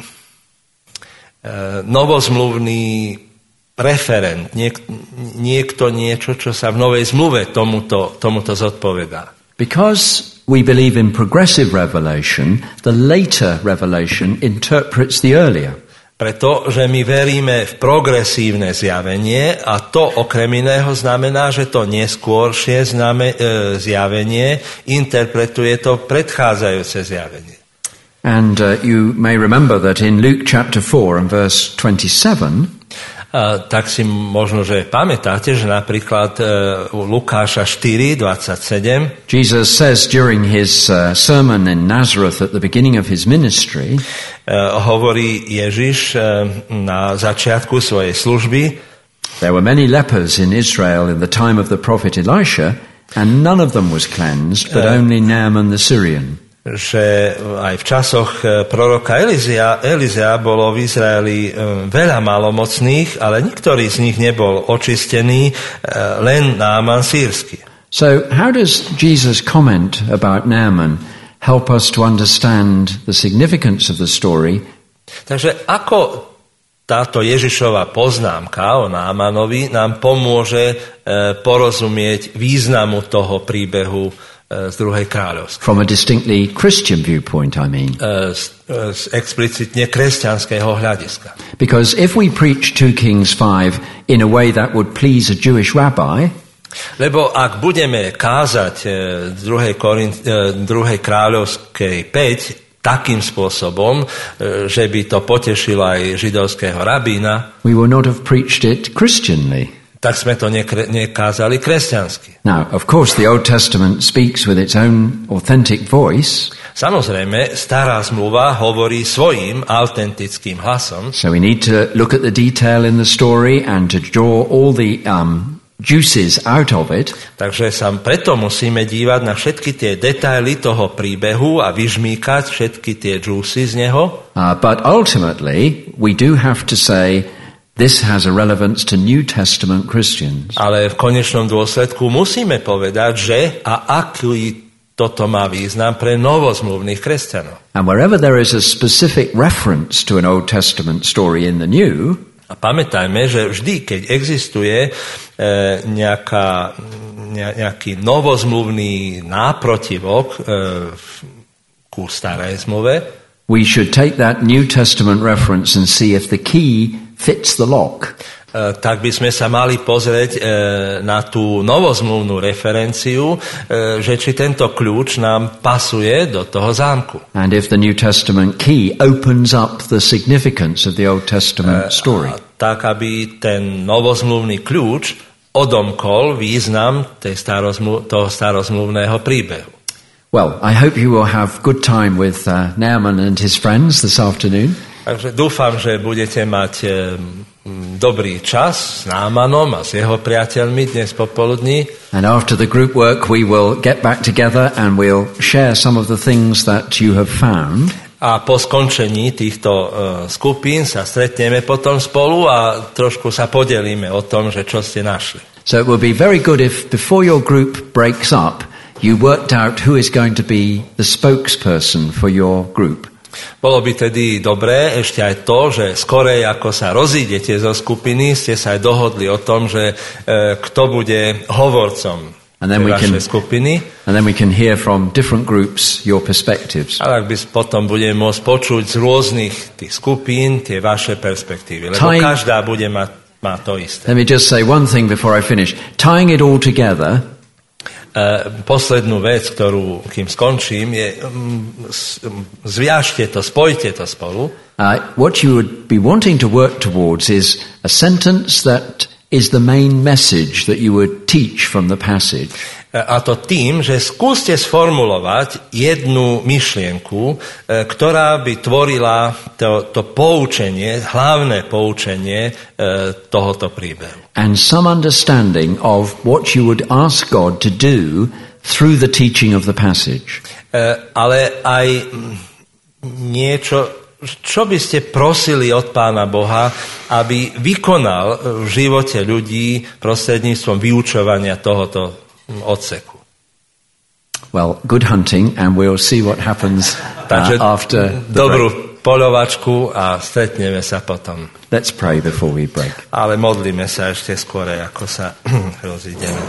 novozmluvný referent, niekto niečo, čo sa v Novej zmluve tomuto zodpovedá. Because we believe in progressive revelation, the later revelation interprets the earlier. Pretože my veríme v progresívne zjavenie a to okrem iného znamená, že to neskôršie zjavenie interpretuje to predchádzajúce zjavenie. And you may remember that in Luke chapter 4 and verse 27, tak si možno, že pamätáte, že napríklad u Lukáša 4:27 Jesus says during his sermon in Nazareth at the beginning of his ministry, hovorí Ježiš na začiatku svojej služby, there were many lepers in Israel in the time of the prophet Elisha, and none of them was cleansed, but only Naaman the Syrian. Že aj v časoch proroka Elizea bolo v Izraeli veľa malomocných, ale niktorý z nich nebol očistený, len Naaman sírsky. So how does Jesus' comment about Naaman help us to understand the significance of the story? Takže ako táto Ježišova poznámka o Naamanovi nám pomôže porozumieť významu toho príbehu z druhej kráľovskej. From a distinctly Christian viewpoint, I mean. Z explicitne kresťanského hľadiska. Because if we preach 2 Kings 5 in a way that would please a Jewish rabbi, lebo ak budeme kázať druhej kráľovskej 5 takým spôsobom, že by to potešilo aj židovského rabína, we will not have preached it Christianly. tak sme to nekázali kresťansky. Now, of course, the Old Testament speaks with its own authentic voice. Samozrejme, stará zmluva hovorí svojím autentickým hlasom. So we need to look at the detail in the story and to draw all the juices out of it. Takže sa preto musíme dívať na všetky tie detaily toho príbehu a vyžmýkať všetky tie juicy z neho. But ultimately, we do have to say this has a relevance to New Testament Christians. Ale v konečnom dôsledku musíme povedať, že a aký toto má význam pre novozmluvných kresťanov. And wherever there is a specific reference to an Old Testament story in the New, a pamätajme, že vždy, keď existuje nejaký novozmluvný náprotivok ku starej zmluve, we should take that New Testament reference and see if the key fits the lock. Tak by sme sa mali pozrieť na tú novozmluvnú referenciu, že či tento kľúč nám pasuje do toho zámku. And if the New Testament key opens up the significance of the Old Testament story. Tak, aby ten novozmluvný kľúč odomkol význam toho starozmluvného príbehu. Well, I hope you will have good time with Naaman and his friends this afternoon. Takže dúfam, že budete mať dobrý čas s Námanom a s jeho priateľmi dnes popoludní. And after the group work we will get back together and we'll share some of the things that you have found. A po skončení týchto skupín sa stretneme potom spolu a trošku sa podelíme o tom, že čo ste našli. So it will be very good if before your group breaks up you worked out who is going to be the spokesperson for your group. Bolo by tedy dobré ešte aj to, že skorej ako sa rozídete zo skupiny, ste sa aj dohodli o tom, že kto bude hovorcom vašej skupiny. And then we can hear from different groups your perspectives. Ale ak by potom budeme môcť počuť z rôznych tých skupín tie vaše perspektívy, lebo každá bude mať to isté. Let me just say one thing before I finish. Tying it all together, poslednú vec, ktorú kým skončím, je zviažte to, spojte to spolu. What you would be wanting to work towards is a sentence that is the main message that you would teach from the passage. A to tým, že skúste sformulovať jednu myšlienku, ktorá by tvorila to poučenie, hlavné poučenie tohoto príbehu. And some understanding of what you would ask God to do through the teaching of the passage. Ale aj niečo, čo by ste prosili od Pána Boha, aby vykonal v živote ľudí prostredníctvom vyučovania tohoto odseku. Well, good hunting and we'll see what happens after the dobrú break. poľovačku a stretneme sa potom. Let's pray before we break. Ale modlíme sa ešte skôr, ako sa rozídeme.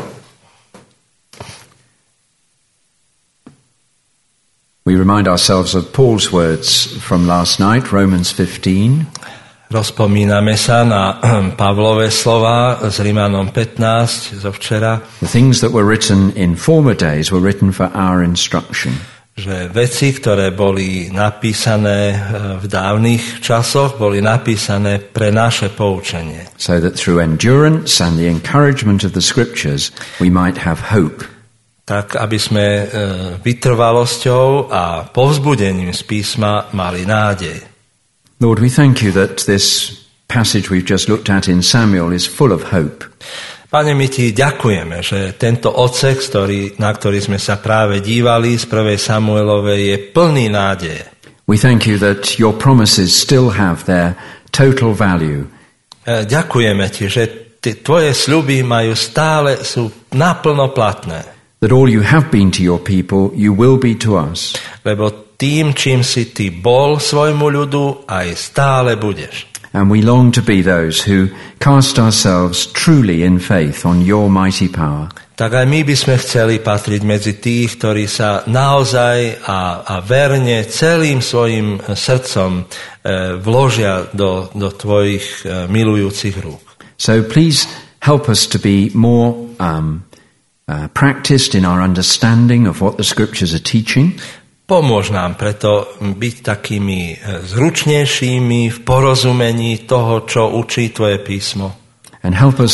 We remind ourselves of Paul's words from last night, Romans 15. Rozpomíname sa na Pavlové slova z Rimanom 15 zo včera. The things that were written in former days were written for our instruction. Že veci, ktoré boli napísané v dávnych časoch, boli napísané pre naše poučenie. So that through endurance and the encouragement of the scriptures we might have hope. Tak, aby sme vytrvalosťou a povzbudením z písma mali nádej. Lord, we thank you that this passage we've just looked at in Samuel is full of hope. Pane, my ti ďakujeme, že tento odsek, na ktorý sme sa práve dívali z 1. Samuelovej, je plný nádeje. We thank you that your promises still have their total value. Ďakujeme ti, že tvoje sľuby sú naplno platné. That all you have been to your people, you will be to us. Lebo tým, čím si ty bol svojmu ľudu, aj stále budeš. And we long to be those who cast ourselves truly in faith on your mighty power. Tak aj my by sme chceli patriť medzi tých, ktorí sa naozaj a verne celým svojim srdcom vložia do tvojich milujúcich rúk. So please help us to be more practiced in our understanding of what the scriptures are teaching. Pomôž nám preto byť takými zručnejšími v porozumení toho, čo učí tvoje písmo. And help us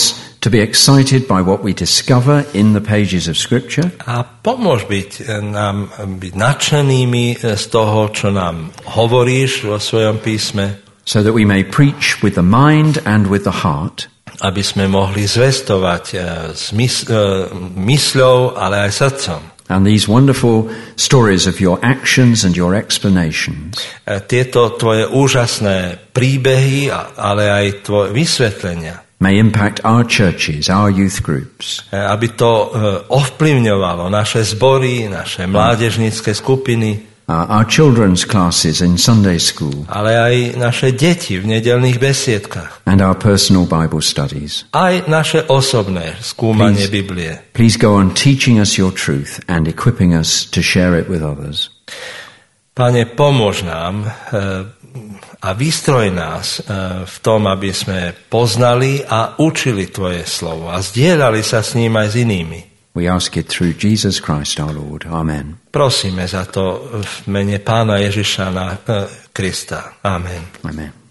to be excited by what we discover in the pages of Scripture, A pomôž nám byť nadšenými z toho, čo nám hovoríš vo svojom písme, so that we may preach with the mind and with the heart, aby sme mohli zvestovať s mysľou, ale aj srdcom. and these wonderful stories of your actions and your explanations Tieto tvoje úžasné príbehy, ale aj tvoje vysvetlenia, may impact our churches, our youth groups, aby to ovplyvňovalo naše zbory, naše mládežnícke skupiny, our children's classes in Sunday school, ale aj naše deti v nedeľných besiedkách, and our personal Bible studies. aj naše osobné skúmanie Biblie. Please go on teaching us your truth and equipping us to share it with others. Pane, pomôž nám a vystroj nás v tom, aby sme poznali a učili Tvoje slovo a zdieľali sa s ním aj s inými. We ask it through Jesus Christ our Lord. Amen. Prosíme za to v mene Pána Ježiša Krista. Amen. Amen.